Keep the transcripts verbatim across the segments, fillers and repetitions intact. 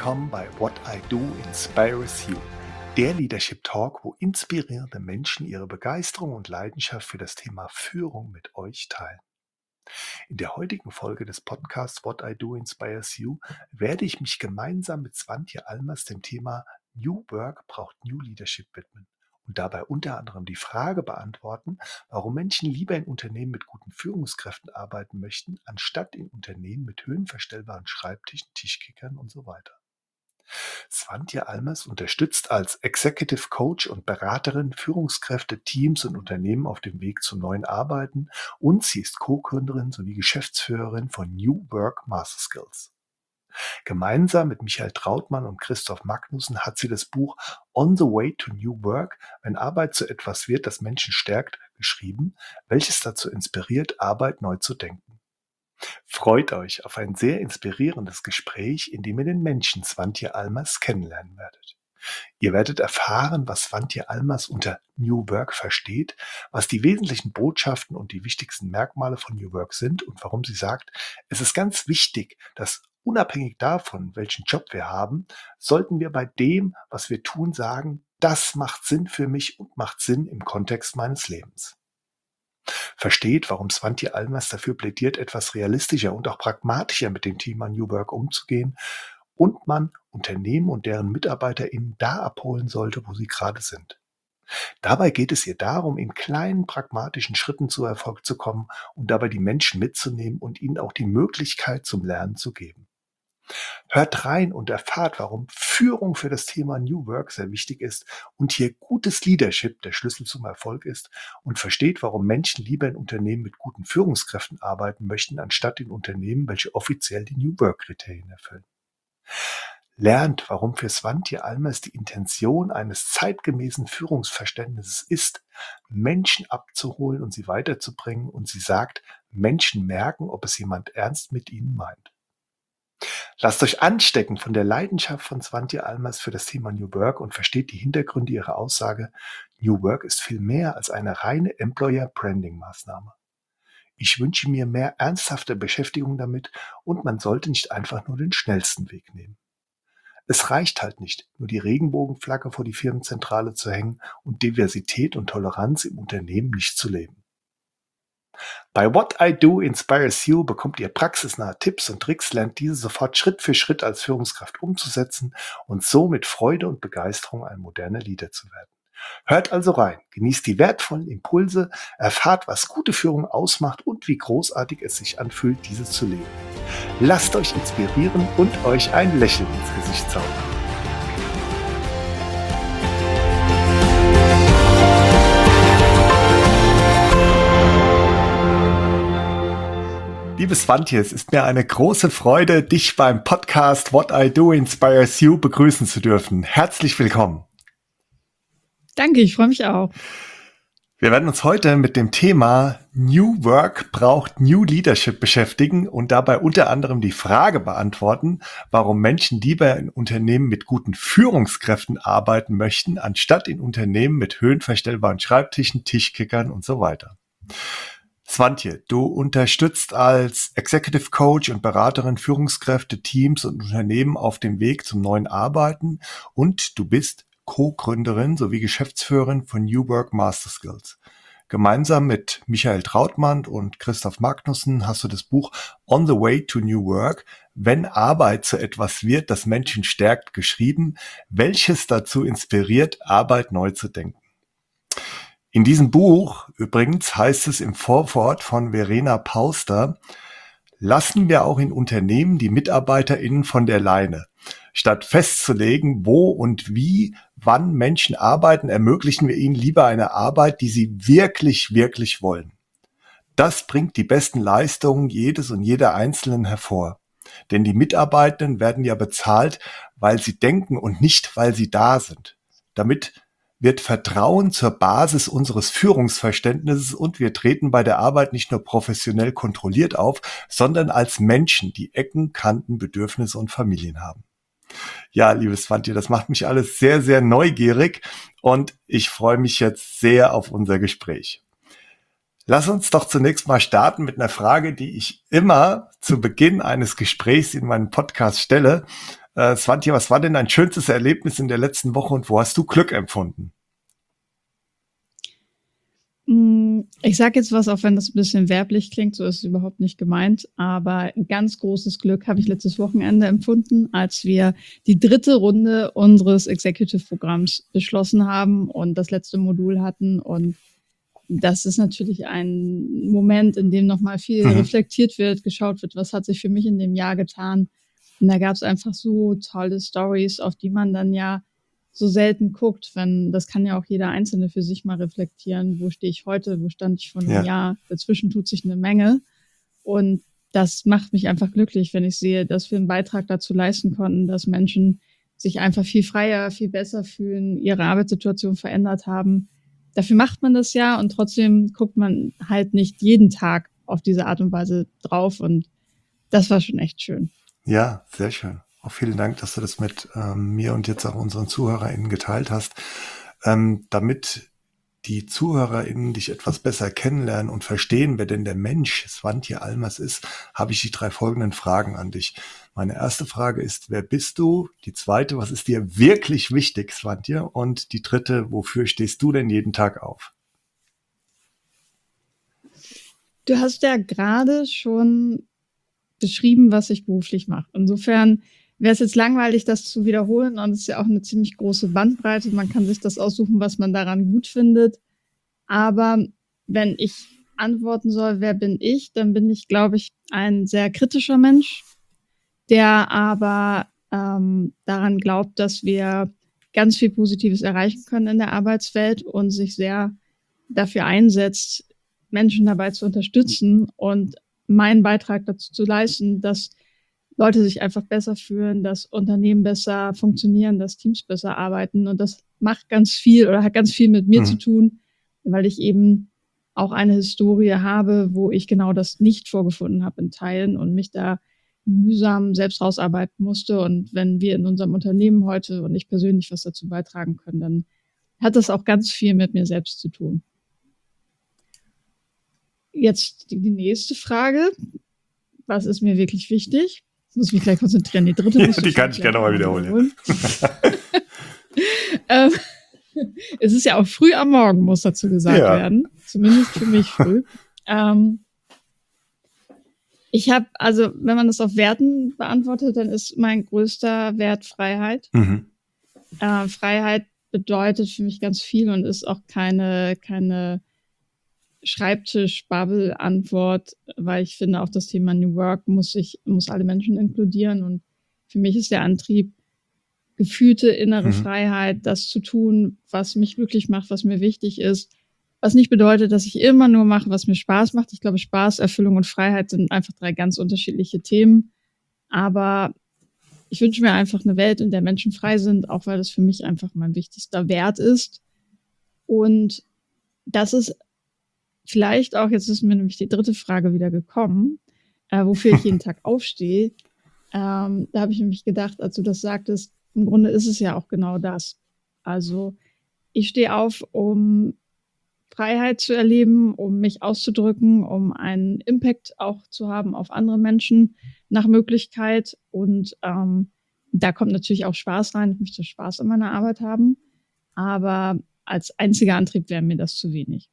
willkommen bei What I Do Inspires You, der Leadership Talk, wo inspirierende Menschen ihre Begeisterung und Leidenschaft für das Thema Führung mit euch teilen. In der heutigen Folge des Podcasts What I Do Inspires You werde ich mich gemeinsam mit Swantje Almers dem Thema New Work braucht New Leadership widmen und dabei unter anderem die Frage beantworten, warum Menschen lieber in Unternehmen mit guten Führungskräften arbeiten möchten, anstatt in Unternehmen mit höhenverstellbaren Schreibtischen, Tischkickern und so weiter. Swantje Almers unterstützt als Executive Coach und Beraterin Führungskräfte, Teams und Unternehmen auf dem Weg zum neuen Arbeiten und sie ist Co-Gründerin sowie Geschäftsführerin von New Work Master Skills. Gemeinsam mit Michael Trautmann und Christoph Magnussen hat sie das Buch On the Way to New Work, wenn Arbeit zu etwas wird, das Menschen stärkt, geschrieben, welches dazu inspiriert, Arbeit neu zu denken. Freut euch auf ein sehr inspirierendes Gespräch, in dem ihr den Menschen Swantje Almers kennenlernen werdet. Ihr werdet erfahren, was Swantje Almers unter New Work versteht, was die wesentlichen Botschaften und die wichtigsten Merkmale von New Work sind und warum sie sagt, es ist ganz wichtig, dass unabhängig davon, welchen Job wir haben, sollten wir bei dem, was wir tun, sagen, das macht Sinn für mich und macht Sinn im Kontext meines Lebens. Versteht, warum Swantje Almers dafür plädiert, etwas realistischer und auch pragmatischer mit dem Thema New Work umzugehen und man Unternehmen und deren MitarbeiterInnen da abholen sollte, wo sie gerade sind. Dabei geht es ihr darum, in kleinen pragmatischen Schritten zu Erfolg zu kommen und dabei die Menschen mitzunehmen und ihnen auch die Möglichkeit zum Lernen zu geben. Hört rein und erfahrt, warum Führung für das Thema New Work sehr wichtig ist und hier gutes Leadership der Schlüssel zum Erfolg ist und versteht, warum Menschen lieber in Unternehmen mit guten Führungskräften arbeiten möchten, anstatt in Unternehmen, welche offiziell die New Work-Kriterien erfüllen. Lernt, warum für Swantje Almers die Intention eines zeitgemäßen Führungsverständnisses ist, Menschen abzuholen und sie weiterzubringen, und sie sagt, Menschen merken, ob es jemand ernst mit ihnen meint. Lasst euch anstecken von der Leidenschaft von Swantje Almers für das Thema New Work und versteht die Hintergründe ihrer Aussage, New Work ist viel mehr als eine reine Employer-Branding-Maßnahme. Ich wünsche mir mehr ernsthafte Beschäftigung damit und man sollte nicht einfach nur den schnellsten Weg nehmen. Es reicht halt nicht, nur die Regenbogenflagge vor die Firmenzentrale zu hängen und Diversität und Toleranz im Unternehmen nicht zu leben. Bei What I Do Inspires You bekommt ihr praxisnahe Tipps und Tricks, lernt diese sofort Schritt für Schritt als Führungskraft umzusetzen und so mit Freude und Begeisterung ein moderner Leader zu werden. Hört also rein, genießt die wertvollen Impulse, erfahrt, was gute Führung ausmacht und wie großartig es sich anfühlt, diese zu leben. Lasst euch inspirieren und euch ein Lächeln ins Gesicht zaubern. Liebe Swantje, es ist mir eine große Freude, dich beim Podcast What I Do Inspires You begrüßen zu dürfen. Herzlich willkommen. Danke, ich freue mich auch. Wir werden uns heute mit dem Thema New Work braucht New Leadership beschäftigen und dabei unter anderem die Frage beantworten, warum Menschen lieber in Unternehmen mit guten Führungskräften arbeiten möchten, anstatt in Unternehmen mit höhenverstellbaren Schreibtischen, Tischkickern und so weiter. Swantje, du unterstützt als Executive Coach und Beraterin Führungskräfte, Teams und Unternehmen auf dem Weg zum neuen Arbeiten und du bist Co-Gründerin sowie Geschäftsführerin von New Work Master Skills. Gemeinsam mit Michael Trautmann und Christoph Magnussen hast du das Buch On the Way to New Work, wenn Arbeit zu etwas wird, das Menschen stärkt, geschrieben, welches dazu inspiriert, Arbeit neu zu denken. In diesem Buch übrigens heißt es im Vorwort von Verena Pauster, lassen wir auch in Unternehmen die MitarbeiterInnen von der Leine. Statt festzulegen, wo und wie, wann Menschen arbeiten, ermöglichen wir ihnen lieber eine Arbeit, die sie wirklich, wirklich wollen. Das bringt die besten Leistungen jedes und jeder Einzelnen hervor. Denn die Mitarbeitenden werden ja bezahlt, weil sie denken und nicht, weil sie da sind. Damit wird Vertrauen zur Basis unseres Führungsverständnisses und wir treten bei der Arbeit nicht nur professionell kontrolliert auf, sondern als Menschen, die Ecken, Kanten, Bedürfnisse und Familien haben. Ja, liebes Swantje, das macht mich alles sehr, sehr neugierig und ich freue mich jetzt sehr auf unser Gespräch. Lass uns doch zunächst mal starten mit einer Frage, die ich immer zu Beginn eines Gesprächs in meinem Podcast stelle. Äh, Swantje, was war denn dein schönstes Erlebnis in der letzten Woche und wo hast du Glück empfunden? Hm, ich sage jetzt was, auch wenn das ein bisschen werblich klingt, so ist es überhaupt nicht gemeint, aber ein ganz großes Glück habe ich letztes Wochenende empfunden, als wir die dritte Runde unseres Executive-Programms beschlossen haben und das letzte Modul hatten. Und das ist natürlich ein Moment, in dem nochmal viel Mhm. reflektiert wird, geschaut wird, was hat sich für mich in dem Jahr getan. Und da gab es einfach so tolle Stories, auf die man dann ja so selten guckt, wenn das kann ja auch jeder Einzelne für sich mal reflektieren, wo stehe ich heute, wo stand ich vor einem Ja. Jahr, dazwischen tut sich eine Menge und das macht mich einfach glücklich, wenn ich sehe, dass wir einen Beitrag dazu leisten konnten, dass Menschen sich einfach viel freier, viel besser fühlen, ihre Arbeitssituation verändert haben. Dafür macht man das ja und trotzdem guckt man halt nicht jeden Tag auf diese Art und Weise drauf und das war schon echt schön. Ja, sehr schön. Auch vielen Dank, dass du das mit ähm, mir und jetzt auch unseren ZuhörerInnen geteilt hast. Ähm, damit die ZuhörerInnen dich etwas besser kennenlernen und verstehen, wer denn der Mensch Swantje Almers ist, habe ich die drei folgenden Fragen an dich. Meine erste Frage ist, wer bist du? Die zweite, was ist dir wirklich wichtig, Swantje? Und die dritte, wofür stehst du denn jeden Tag auf? Du hast ja gerade schon beschrieben, was ich beruflich mache. Insofern wäre es jetzt langweilig, das zu wiederholen. Und es ist ja auch eine ziemlich große Bandbreite. Man kann sich das aussuchen, was man daran gut findet. Aber wenn ich antworten soll, wer bin ich, dann bin ich, glaube ich, ein sehr kritischer Mensch, der aber ähm, daran glaubt, dass wir ganz viel Positives erreichen können in der Arbeitswelt und sich sehr dafür einsetzt, Menschen dabei zu unterstützen und meinen Beitrag dazu zu leisten, dass Leute sich einfach besser fühlen, dass Unternehmen besser funktionieren, dass Teams besser arbeiten. Und das macht ganz viel oder hat ganz viel mit mir Mhm. zu tun, weil ich eben auch eine Historie habe, wo ich genau das nicht vorgefunden habe in Teilen und mich da mühsam selbst rausarbeiten musste. Und wenn wir in unserem Unternehmen heute und ich persönlich was dazu beitragen können, dann hat das auch ganz viel mit mir selbst zu tun. Jetzt die, die nächste Frage. Was ist mir wirklich wichtig? Ich muss mich gleich konzentrieren. Die dritte Ja, musst du die kann ich gerne mal wiederholen. ähm, es ist ja auch früh am Morgen, muss dazu gesagt Ja. werden. Zumindest für mich früh. ähm, ich habe, also wenn man das auf Werten beantwortet, dann ist mein größter Wert Freiheit. Mhm. Äh, Freiheit bedeutet für mich ganz viel und ist auch keine, keine Schreibtisch-Bubble-Antwort, weil ich finde, auch das Thema New Work muss sich, muss alle Menschen inkludieren. Und für mich ist der Antrieb, gefühlte innere Mhm. Freiheit, das zu tun, was mich glücklich macht, was mir wichtig ist. Was nicht bedeutet, dass ich immer nur mache, was mir Spaß macht. Ich glaube, Spaß, Erfüllung und Freiheit sind einfach drei ganz unterschiedliche Themen. Aber ich wünsche mir einfach eine Welt, in der Menschen frei sind, auch weil das für mich einfach mein wichtigster Wert ist. Und das ist vielleicht auch, jetzt ist mir nämlich die dritte Frage wieder gekommen, äh, wofür ich jeden Tag aufstehe. Ähm, da habe ich nämlich gedacht, als du das sagtest, im Grunde ist es ja auch genau das. Also ich stehe auf, um Freiheit zu erleben, um mich auszudrücken, um einen Impact auch zu haben auf andere Menschen nach Möglichkeit. Und ähm, da kommt natürlich auch Spaß rein. Ich möchte Spaß an meiner Arbeit haben. Aber als einziger Antrieb wäre mir das zu wenig.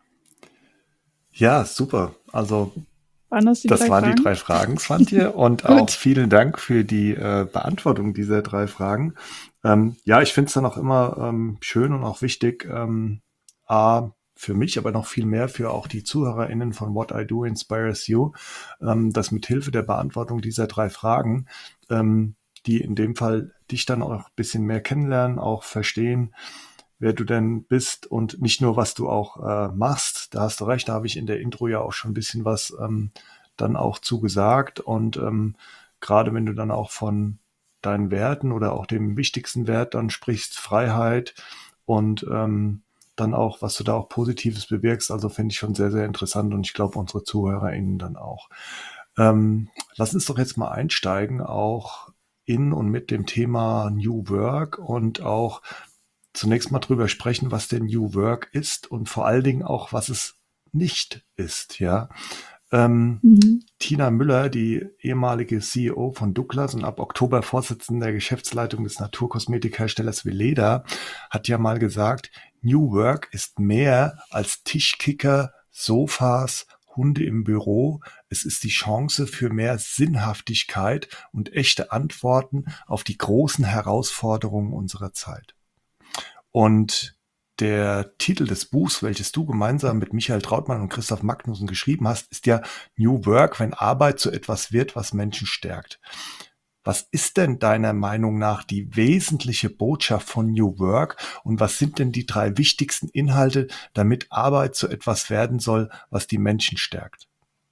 Ja, super. Also Waren das die das drei waren Fragen? die drei Fragen, Swantje. Und Gut. auch vielen Dank für die äh, Beantwortung dieser drei Fragen. Ähm, ja, ich finde es dann auch immer ähm, schön und auch wichtig, ähm, A, für mich, aber noch viel mehr für auch die ZuhörerInnen von What I Do Inspires You, ähm, dass mit Hilfe der Beantwortung dieser drei Fragen, ähm, die in dem Fall dich dann auch ein bisschen mehr kennenlernen, auch verstehen, wer du denn bist und nicht nur, was du auch äh, machst. Da hast du recht, da habe ich in der Intro ja auch schon ein bisschen was ähm, dann auch zugesagt. Und ähm, gerade wenn du dann auch von deinen Werten oder auch dem wichtigsten Wert dann sprichst, Freiheit und ähm, dann auch, was du da auch Positives bewirkst, also finde ich schon sehr, sehr interessant und ich glaube unsere ZuhörerInnen dann auch. Ähm, lass uns doch jetzt mal einsteigen, auch in und mit dem Thema New Work und auch zunächst mal drüber sprechen, was denn New Work ist und vor allen Dingen auch, was es nicht ist, ja. Ähm, Mhm. Tina Müller, die ehemalige C E O von Douglas und ab Oktober Vorsitzende der Geschäftsleitung des Naturkosmetikherstellers Weleda, hat ja mal gesagt, New Work ist mehr als Tischkicker, Sofas, Hunde im Büro. Es ist die Chance für mehr Sinnhaftigkeit und echte Antworten auf die großen Herausforderungen unserer Zeit. Und der Titel des Buchs, welches du gemeinsam mit Michael Trautmann und Christoph Magnussen geschrieben hast, ist ja New Work, wenn Arbeit zu etwas wird, was Menschen stärkt. Was ist denn deiner Meinung nach die wesentliche Botschaft von New Work und was sind denn die drei wichtigsten Inhalte, damit Arbeit zu etwas werden soll, was die Menschen stärkt?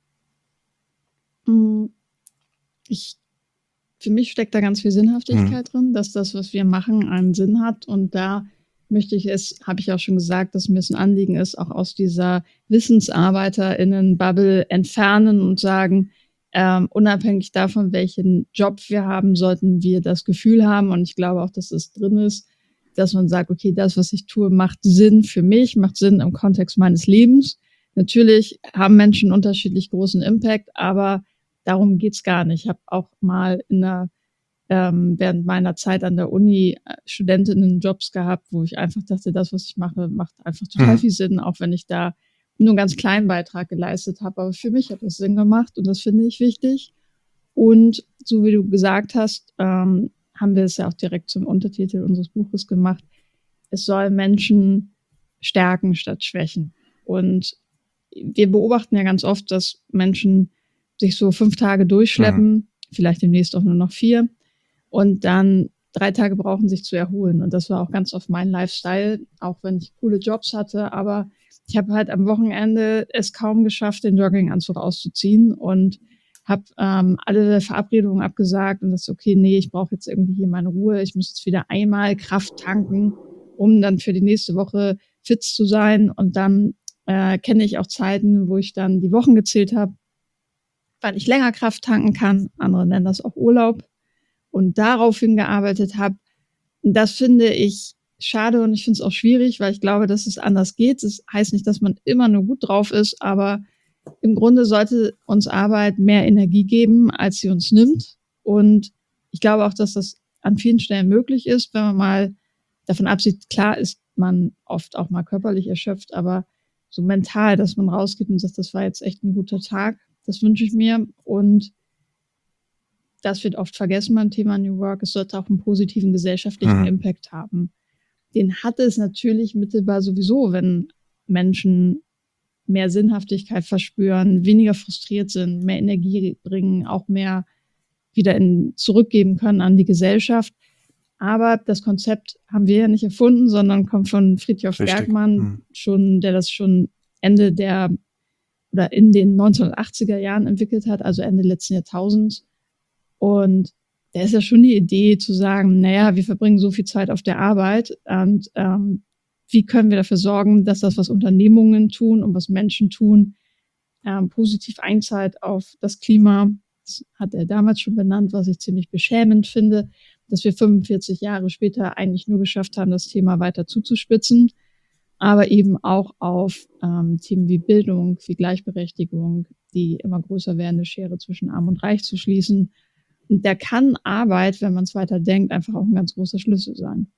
Hm, ich für mich steckt da ganz viel Hm. Sinnhaftigkeit drin, dass das, was wir machen, einen Sinn hat. Und da möchte ich es, habe ich auch schon gesagt, dass mir es ein Anliegen ist, auch aus dieser WissensarbeiterInnen-Bubble entfernen und sagen, ähm, unabhängig davon, welchen Job wir haben, sollten wir das Gefühl haben, und ich glaube auch, dass es drin ist, dass man sagt, okay, das, was ich tue, macht Sinn für mich, macht Sinn im Kontext meines Lebens. Natürlich haben Menschen unterschiedlich großen Impact, aber darum geht's gar nicht. Ich habe auch mal in der, ähm, während meiner Zeit an der Uni äh, Studentinnen-Jobs gehabt, wo ich einfach dachte, das, was ich mache, macht einfach total Mhm. viel Sinn, auch wenn ich da nur einen ganz kleinen Beitrag geleistet habe. Aber für mich hat das Sinn gemacht und das finde ich wichtig. Und so wie du gesagt hast, ähm, haben wir es ja auch direkt zum Untertitel unseres Buches gemacht. Es soll Menschen stärken statt schwächen. Und wir beobachten ja ganz oft, dass Menschen sich so fünf Tage durchschleppen, Mhm. vielleicht demnächst auch nur noch vier, und dann drei Tage brauchen, sich zu erholen. Und das war auch ganz oft mein Lifestyle, auch wenn ich coole Jobs hatte. Aber ich habe halt am Wochenende es kaum geschafft, den Jogginganzug auszuziehen und habe ähm, alle Verabredungen abgesagt und das okay, nee, ich brauche jetzt irgendwie hier meine Ruhe. Ich muss jetzt wieder einmal Kraft tanken, um dann für die nächste Woche fit zu sein. Und dann äh, kenne ich auch Zeiten, wo ich dann die Wochen gezählt habe, weil ich länger Kraft tanken kann. Andere nennen das auch Urlaub. Und daraufhin gearbeitet habe. Das finde ich schade und ich finde es auch schwierig, weil ich glaube, dass es anders geht. Das heißt nicht, dass man immer nur gut drauf ist, aber im Grunde sollte uns Arbeit mehr Energie geben, als sie uns nimmt. Und ich glaube auch, dass das an vielen Stellen möglich ist, wenn man mal davon absieht, klar ist man oft auch mal körperlich erschöpft, aber so mental, dass man rausgeht und sagt, das war jetzt echt ein guter Tag, das wünsche ich mir. Und das wird oft vergessen beim Thema New Work. Es sollte auch einen positiven gesellschaftlichen Mhm. Impact haben. Den hat es natürlich mittelbar sowieso, wenn Menschen mehr Sinnhaftigkeit verspüren, weniger frustriert sind, mehr Energie bringen, auch mehr wieder in, zurückgeben können an die Gesellschaft. Aber das Konzept haben wir ja nicht erfunden, sondern kommt von Fridtjof Richtig. Bergmann, Mhm. schon, der das schon Ende der oder in den neunzehnhundertachtziger Jahren entwickelt hat, also Ende letzten Jahrtausends. Und da ist ja schon die Idee zu sagen, naja, wir verbringen so viel Zeit auf der Arbeit und ähm, wie können wir dafür sorgen, dass das, was Unternehmungen tun und was Menschen tun, ähm, positiv einzahlt auf das Klima. Das hat er damals schon benannt, was ich ziemlich beschämend finde, dass wir fünfundvierzig Jahre später eigentlich nur geschafft haben, das Thema weiter zuzuspitzen, aber eben auch auf ähm, Themen wie Bildung, wie Gleichberechtigung, die immer größer werdende Schere zwischen Arm und Reich zu schließen. Und da kann Arbeit, wenn man es weiter denkt, einfach auch ein ganz großer Schlüssel sein.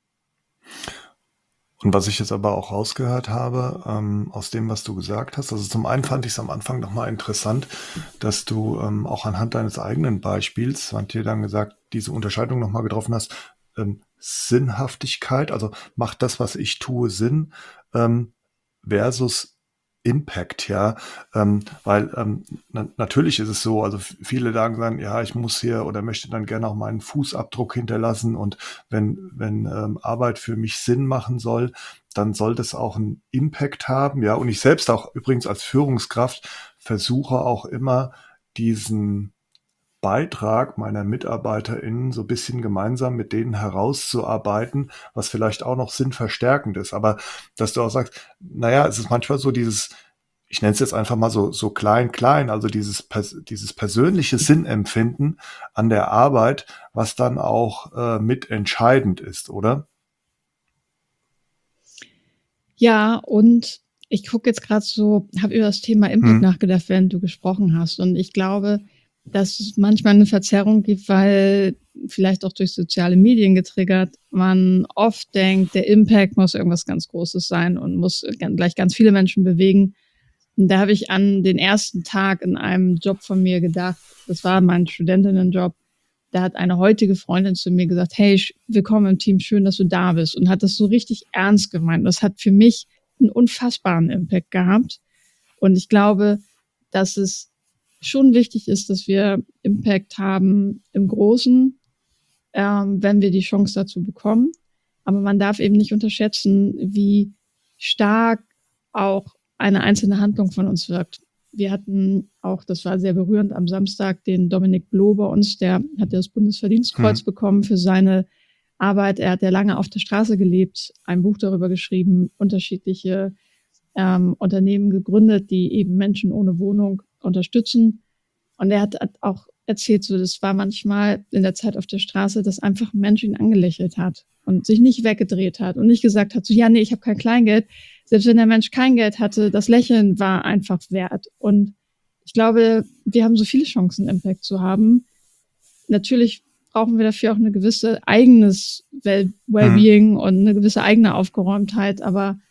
Und was ich jetzt aber auch rausgehört habe, ähm, aus dem, was du gesagt hast, also zum einen fand ich es am Anfang nochmal interessant, dass du ähm, auch anhand deines eigenen Beispiels, hat dir dann gesagt, diese Unterscheidung nochmal getroffen hast, ähm, Sinnhaftigkeit, also macht das, was ich tue, Sinn, ähm, versus Impact, ja, ähm, weil ähm, na, natürlich ist es so, also f- viele sagen dann, ja, ich muss hier oder möchte dann gerne auch meinen Fußabdruck hinterlassen und wenn, wenn ähm, Arbeit für mich Sinn machen soll, dann soll das auch einen Impact haben, ja, und ich selbst auch übrigens als Führungskraft versuche auch immer diesen Beitrag meiner MitarbeiterInnen so ein bisschen gemeinsam mit denen herauszuarbeiten, was vielleicht auch noch sinnverstärkend ist. Aber dass du auch sagst, naja, es ist manchmal so dieses, ich nenne es jetzt einfach mal so, so klein, klein, also dieses, pers- dieses persönliche Sinnempfinden an der Arbeit, was dann auch äh, mitentscheidend ist, oder? Ja, und Ich gucke jetzt gerade so, habe über das Thema Impact Mhm. nachgedacht, während du gesprochen hast. Und ich glaube, dass es manchmal eine Verzerrung gibt, weil vielleicht auch durch soziale Medien getriggert, man oft denkt, der Impact muss irgendwas ganz Großes sein und muss gan- gleich ganz viele Menschen bewegen. Und da habe ich an den ersten Tag in einem Job von mir gedacht, das war mein Studentinnenjob. Da hat eine heutige Freundin zu mir gesagt, hey, sch- willkommen im Team, schön, dass du da bist. Und hat das so richtig ernst gemeint. Das hat für mich einen unfassbaren Impact gehabt. Und ich glaube, dass es schon wichtig ist, dass wir Impact haben im Großen, ähm, wenn wir die Chance dazu bekommen. Aber man darf eben nicht unterschätzen, wie stark auch eine einzelne Handlung von uns wirkt. Wir hatten auch, das war sehr berührend, am Samstag den Dominik Bloh bei uns, der hat das Bundesverdienstkreuz Mhm. bekommen für seine Arbeit. Er hat ja lange auf der Straße gelebt, ein Buch darüber geschrieben, unterschiedliche ähm, Unternehmen gegründet, die eben Menschen ohne Wohnung unterstützen. Und er hat, hat auch erzählt, so das war manchmal in der Zeit auf der Straße, dass einfach ein Mensch ihn angelächelt hat und sich nicht weggedreht hat und nicht gesagt hat, so ja, nee, ich habe kein Kleingeld. Selbst wenn der Mensch kein Geld hatte, das Lächeln war einfach wert. Und ich glaube, wir haben so viele Chancen, Impact zu haben. Natürlich brauchen wir dafür auch eine gewisse eigenes Well- Mhm. Wellbeing und eine gewisse eigene Aufgeräumtheit, aber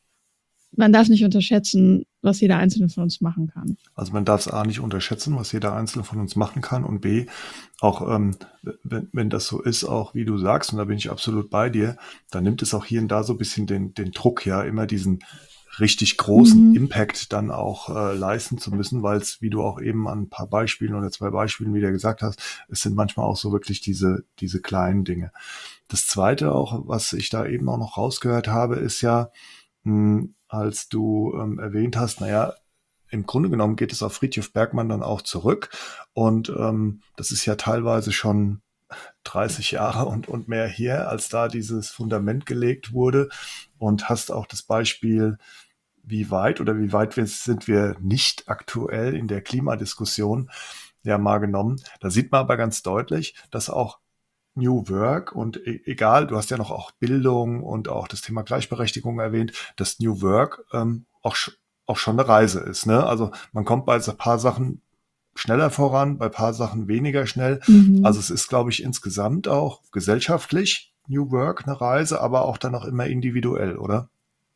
man darf nicht unterschätzen, was jeder Einzelne von uns machen kann. Also man darf es A nicht unterschätzen, was jeder Einzelne von uns machen kann, und B, auch ähm, wenn, wenn das so ist, auch wie du sagst, und da bin ich absolut bei dir, dann nimmt es auch hier und da so ein bisschen den, den Druck, ja, immer diesen richtig großen Mhm. Impact dann auch äh, leisten zu müssen, weil es, wie du auch eben an ein paar Beispielen oder zwei Beispielen wieder gesagt hast, es sind manchmal auch so wirklich diese, diese kleinen Dinge. Das Zweite auch, was ich da eben auch noch rausgehört habe, ist ja, mh, als du ähm, erwähnt hast, naja, im Grunde genommen geht es auf Friedrich Bergmann dann auch zurück. Und ähm, das ist ja teilweise schon dreißig Jahre und, und mehr her, als da dieses Fundament gelegt wurde. Und hast auch das Beispiel, wie weit oder wie weit wir, sind wir nicht aktuell in der Klimadiskussion, ja mal genommen. Da sieht man aber ganz deutlich, dass auch New Work und e egal, du hast ja noch auch Bildung und auch das Thema Gleichberechtigung erwähnt, dass New Work ähm, auch, sch auch schon eine Reise ist. Ne? Also man kommt bei so ein paar Sachen schneller voran, bei ein paar Sachen weniger schnell. Also Mhm. es ist, glaube ich, insgesamt auch gesellschaftlich New Work eine Reise, aber auch dann auch immer individuell, oder?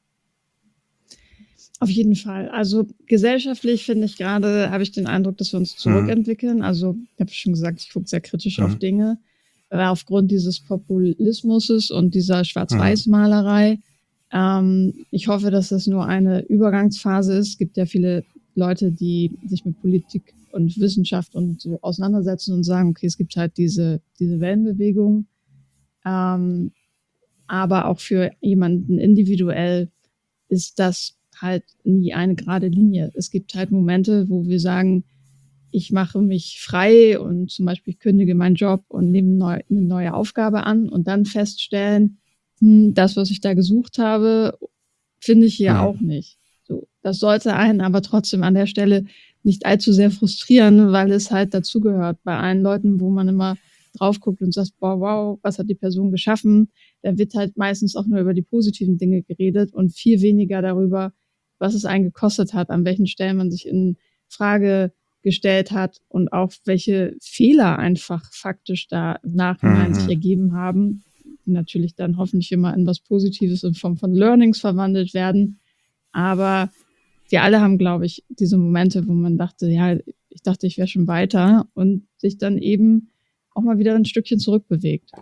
Auf jeden Fall. Also gesellschaftlich finde ich gerade, habe ich den Eindruck, dass wir uns Mhm. zurückentwickeln. Also ich habe schon gesagt, ich gucke sehr kritisch auf Mhm. Dinge. Äh, aufgrund dieses Populismus und dieser Mhm. Schwarz-Weiß-Malerei. Ähm, ich hoffe, dass das nur eine Übergangsphase ist. Es gibt ja viele Leute, die sich mit Politik und Wissenschaft und so auseinandersetzen und sagen, okay, es gibt halt diese, diese Wellenbewegung. Ähm, aber auch für jemanden individuell ist das halt nie eine gerade Linie. Es gibt halt Momente, wo wir sagen, ich mache mich frei und zum Beispiel ich kündige meinen Job und nehme neu, eine neue Aufgabe an und dann feststellen, hm, das, was ich da gesucht habe, finde ich hier Mhm. auch nicht. So, das sollte einen aber trotzdem an der Stelle nicht allzu sehr frustrieren, weil es halt dazugehört. Bei allen Leuten, wo man immer drauf guckt und sagt, boah, wow, was hat die Person geschaffen, da wird halt meistens auch nur über die positiven Dinge geredet und viel weniger darüber, was es einen gekostet hat, an welchen Stellen man sich in Frage gestellt hat und auch welche Fehler einfach faktisch da im Nachhinein sich Mhm. ergeben haben, die natürlich dann hoffentlich immer in was Positives in Form von Learnings verwandelt werden. Aber wir alle haben, glaube ich, diese Momente, wo man dachte, ja, ich dachte, ich wäre schon weiter und sich dann eben auch mal wieder ein Stückchen zurückbewegt.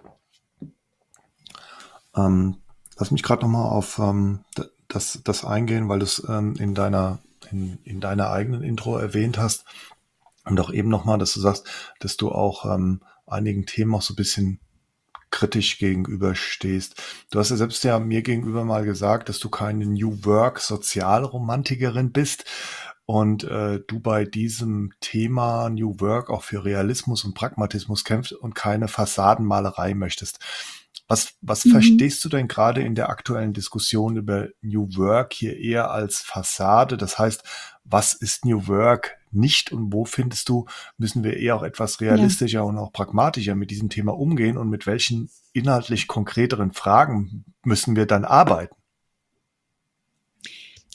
Ähm, lass mich gerade nochmal auf ähm, das, das eingehen, weil du es ähm, in deiner in, in deiner eigenen Intro erwähnt hast. Und auch eben nochmal, dass du sagst, dass du auch ähm, einigen Themen auch so ein bisschen kritisch gegenüberstehst. Du hast ja selbst ja mir gegenüber mal gesagt, dass du keine New Work Sozialromantikerin bist und äh, du bei diesem Thema New Work auch für Realismus und Pragmatismus kämpfst und keine Fassadenmalerei möchtest. Was, was Mhm. verstehst du denn gerade in der aktuellen Diskussion über New Work hier eher als Fassade? Das heißt, was ist New Work nicht und wo findest du, müssen wir eher auch etwas Ja, realistischer und auch pragmatischer mit diesem Thema umgehen und mit welchen inhaltlich konkreteren Fragen müssen wir dann arbeiten?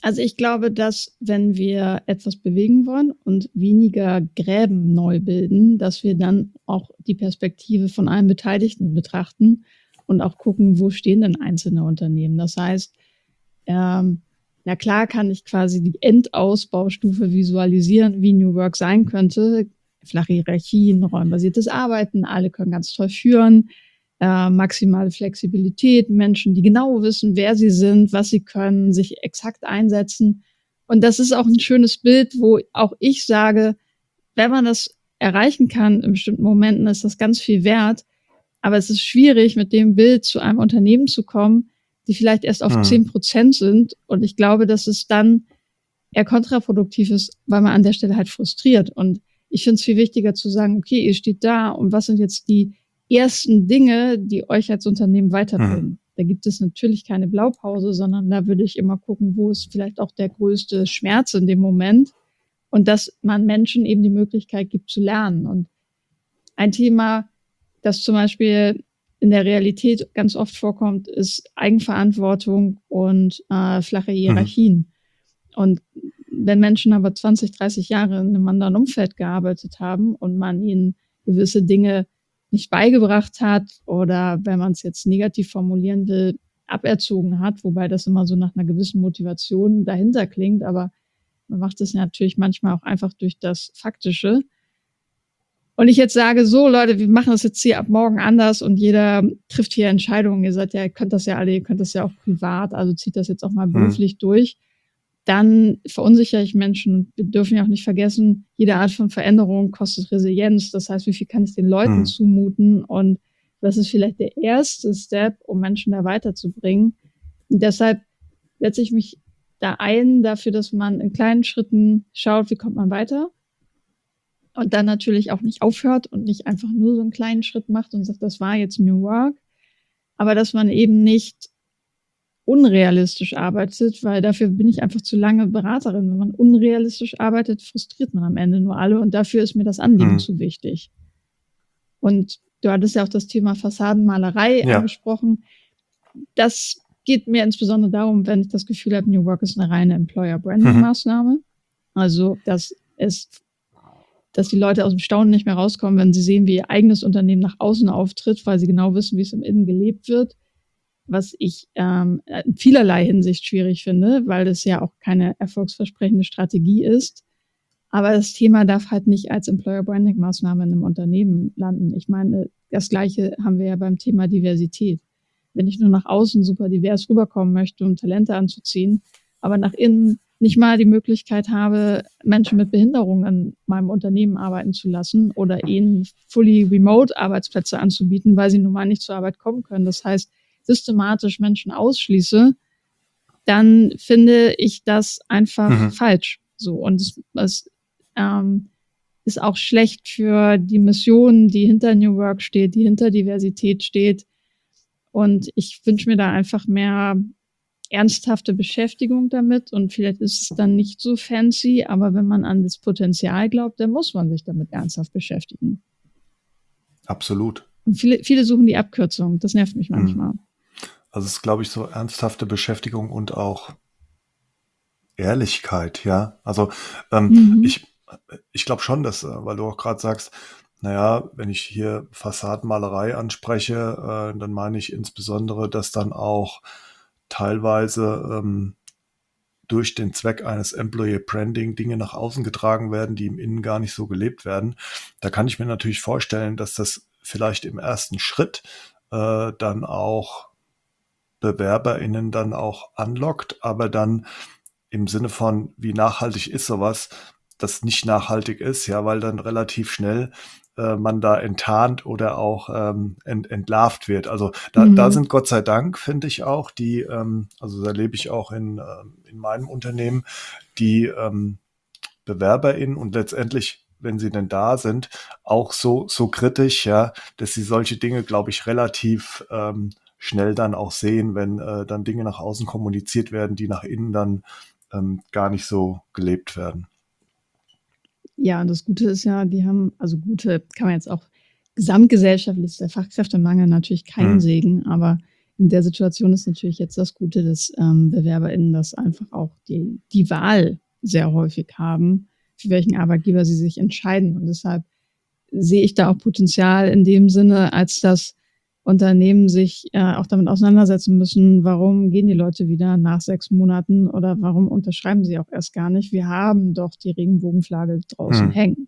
Also ich glaube, dass wenn wir etwas bewegen wollen und weniger Gräben neu bilden, dass wir dann auch die Perspektive von allen Beteiligten betrachten und auch gucken, wo stehen denn einzelne Unternehmen. Das heißt, ähm, na klar kann ich quasi die Endausbaustufe visualisieren, wie New Work sein könnte. Flache Hierarchien, räumbasiertes Arbeiten, alle können ganz toll führen, äh, maximale Flexibilität, Menschen, die genau wissen, wer sie sind, was sie können, sich exakt einsetzen. Und das ist auch ein schönes Bild, wo auch ich sage, wenn man das erreichen kann in bestimmten Momenten, ist das ganz viel wert. Aber es ist schwierig, mit dem Bild zu einem Unternehmen zu kommen, die vielleicht erst auf zehn Mhm. Prozent sind. Und ich glaube, dass es dann eher kontraproduktiv ist, weil man an der Stelle halt frustriert. Und ich finde es viel wichtiger zu sagen, okay, ihr steht da und was sind jetzt die ersten Dinge, die euch als Unternehmen Mhm. weiterbringen? Da gibt es natürlich keine Blaupause, sondern da würde ich immer gucken, wo ist vielleicht auch der größte Schmerz in dem Moment und dass man Menschen eben die Möglichkeit gibt zu lernen. Und ein Thema, das zum Beispiel in der Realität ganz oft vorkommt, ist Eigenverantwortung und äh, flache Mhm. Hierarchien. Und wenn Menschen aber zwanzig, dreißig Jahre in einem anderen Umfeld gearbeitet haben und man ihnen gewisse Dinge nicht beigebracht hat oder wenn man es jetzt negativ formulieren will, aberzogen hat, wobei das immer so nach einer gewissen Motivation dahinter klingt, aber man macht es natürlich manchmal auch einfach durch das Faktische. Und ich jetzt sage, so Leute, wir machen das jetzt hier ab morgen anders und jeder trifft hier Entscheidungen. Ihr seid ja, ihr könnt das ja alle, ihr könnt das ja auch privat, also zieht das jetzt auch mal Mhm. beruflich durch. Dann verunsichere ich Menschen. Und wir dürfen ja auch nicht vergessen, jede Art von Veränderung kostet Resilienz. Das heißt, wie viel kann ich den Leuten Mhm. zumuten? Und das ist vielleicht der erste Step, um Menschen da weiterzubringen. Und deshalb setze ich mich da ein dafür, dass man in kleinen Schritten schaut, wie kommt man weiter. Und dann natürlich auch nicht aufhört und nicht einfach nur so einen kleinen Schritt macht und sagt, das war jetzt New Work. Aber dass man eben nicht unrealistisch arbeitet, weil dafür bin ich einfach zu lange Beraterin. Wenn man unrealistisch arbeitet, frustriert man am Ende nur alle und dafür ist mir das Anliegen Mhm. zu wichtig. Und du hattest ja auch das Thema Fassadenmalerei Ja. angesprochen. Das geht mir insbesondere darum, wenn ich das Gefühl habe, New Work ist eine reine Employer-Branding-Maßnahme. Also, dass es, dass die Leute aus dem Staunen nicht mehr rauskommen, wenn sie sehen, wie ihr eigenes Unternehmen nach außen auftritt, weil sie genau wissen, wie es im Innen gelebt wird. Was ich ähm, in vielerlei Hinsicht schwierig finde, weil das ja auch keine erfolgsversprechende Strategie ist. Aber das Thema darf halt nicht als Employer-Branding-Maßnahme in einem Unternehmen landen. Ich meine, das Gleiche haben wir ja beim Thema Diversität. Wenn ich nur nach außen super divers rüberkommen möchte, um Talente anzuziehen, aber nach innen nicht mal die Möglichkeit habe, Menschen mit Behinderungen in meinem Unternehmen arbeiten zu lassen oder ihnen fully remote Arbeitsplätze anzubieten, weil sie nun mal nicht zur Arbeit kommen können. Das heißt, systematisch Menschen ausschließe, dann finde ich das einfach Mhm. falsch. So, und es, es ähm, ist auch schlecht für die Mission, die hinter New Work steht, die hinter Diversität steht. Und ich wünsche mir da einfach mehr ernsthafte Beschäftigung damit. Und vielleicht ist es dann nicht so fancy, aber wenn man an das Potenzial glaubt, dann muss man sich damit ernsthaft beschäftigen. Absolut. Und viele, viele suchen die Abkürzung. Das nervt mich manchmal. Mhm. Also es ist, glaube ich, so ernsthafte Beschäftigung und auch Ehrlichkeit, ja. Also ähm, Mhm. ich, ich glaube schon, dass, äh, weil du auch gerade sagst, naja, wenn ich hier Fassadenmalerei anspreche, äh, dann meine ich insbesondere, dass dann auch teilweise ähm, durch den Zweck eines Employee Branding Dinge nach außen getragen werden, die im Innen gar nicht so gelebt werden. Da kann ich mir natürlich vorstellen, dass das vielleicht im ersten Schritt äh, dann auch BewerberInnen dann auch anlockt, aber dann im Sinne von, wie nachhaltig ist sowas, das nicht nachhaltig ist, ja, weil dann relativ schnell äh, man da enttarnt oder auch ähm, ent, entlarvt wird. Also da, da Mhm. sind Gott sei Dank, finde ich auch, die, ähm, also da lebe ich auch in, ähm, in meinem Unternehmen, die ähm, BewerberInnen und letztendlich, wenn sie denn da sind, auch so, so kritisch, ja, dass sie solche Dinge, glaube ich, relativ ähm, schnell dann auch sehen, wenn äh, dann Dinge nach außen kommuniziert werden, die nach innen dann ähm, gar nicht so gelebt werden. Ja, und das Gute ist ja, die haben, also Gute kann man jetzt auch gesamtgesellschaftlich ist der Fachkräftemangel natürlich kein Hm. Segen, aber in der Situation ist natürlich jetzt das Gute, dass ähm, BewerberInnen das einfach auch die, die Wahl sehr häufig haben, für welchen Arbeitgeber sie sich entscheiden. Und deshalb sehe ich da auch Potenzial in dem Sinne, als dass Unternehmen sich äh, auch damit auseinandersetzen müssen, warum gehen die Leute wieder nach sechs Monaten oder warum unterschreiben sie auch erst gar nicht. Wir haben doch die Regenbogenflagge draußen Hm. hängen.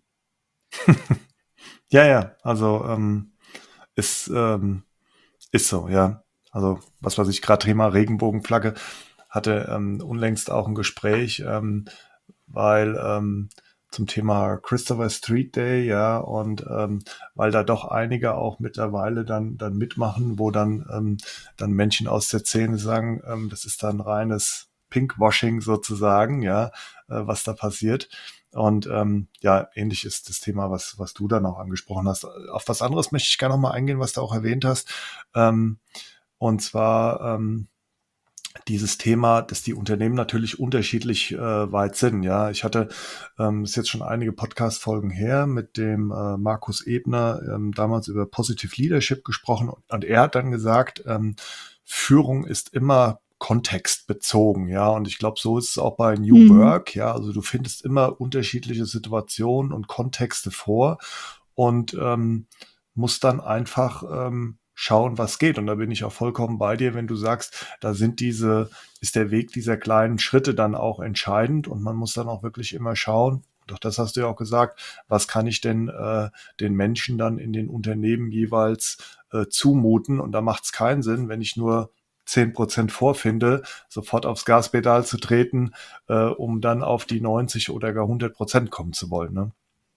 Ja, ja, also ähm, ist, ähm, ist so, ja. Also was weiß ich, gerade Thema Regenbogenflagge, hatte ähm, unlängst auch ein Gespräch, ähm, weil ähm, zum Thema Christopher Street Day, ja, und ähm, weil da doch einige auch mittlerweile dann dann mitmachen, wo dann ähm, dann Menschen aus der Szene sagen, ähm, das ist dann reines Pinkwashing sozusagen, ja, äh, was da passiert. Und ähm, ja, ähnlich ist das Thema, was was du dann auch angesprochen hast. Auf was anderes möchte ich gerne noch mal eingehen, was du auch erwähnt hast. Ähm, und zwar ähm, dieses Thema, dass die Unternehmen natürlich unterschiedlich äh, weit sind. Ja, ich hatte, ähm, ist jetzt schon einige Podcast-Folgen her, mit dem äh, Markus Ebner ähm, damals über Positive Leadership gesprochen und er hat dann gesagt, ähm, Führung ist immer kontextbezogen, ja, und ich glaube, so ist es auch bei New Mhm. Work, ja, also du findest immer unterschiedliche Situationen und Kontexte vor und ähm, musst dann einfach ähm, schauen, was geht. Und da bin ich auch vollkommen bei dir, wenn du sagst, da sind diese, ist der Weg dieser kleinen Schritte dann auch entscheidend und man muss dann auch wirklich immer schauen, doch das hast du ja auch gesagt, was kann ich denn äh, den Menschen dann in den Unternehmen jeweils äh, zumuten? Und da macht es keinen Sinn, wenn ich nur zehn Prozent vorfinde, sofort aufs Gaspedal zu treten, äh, um dann auf die neunzig oder gar hundert Prozent kommen zu wollen. Ne?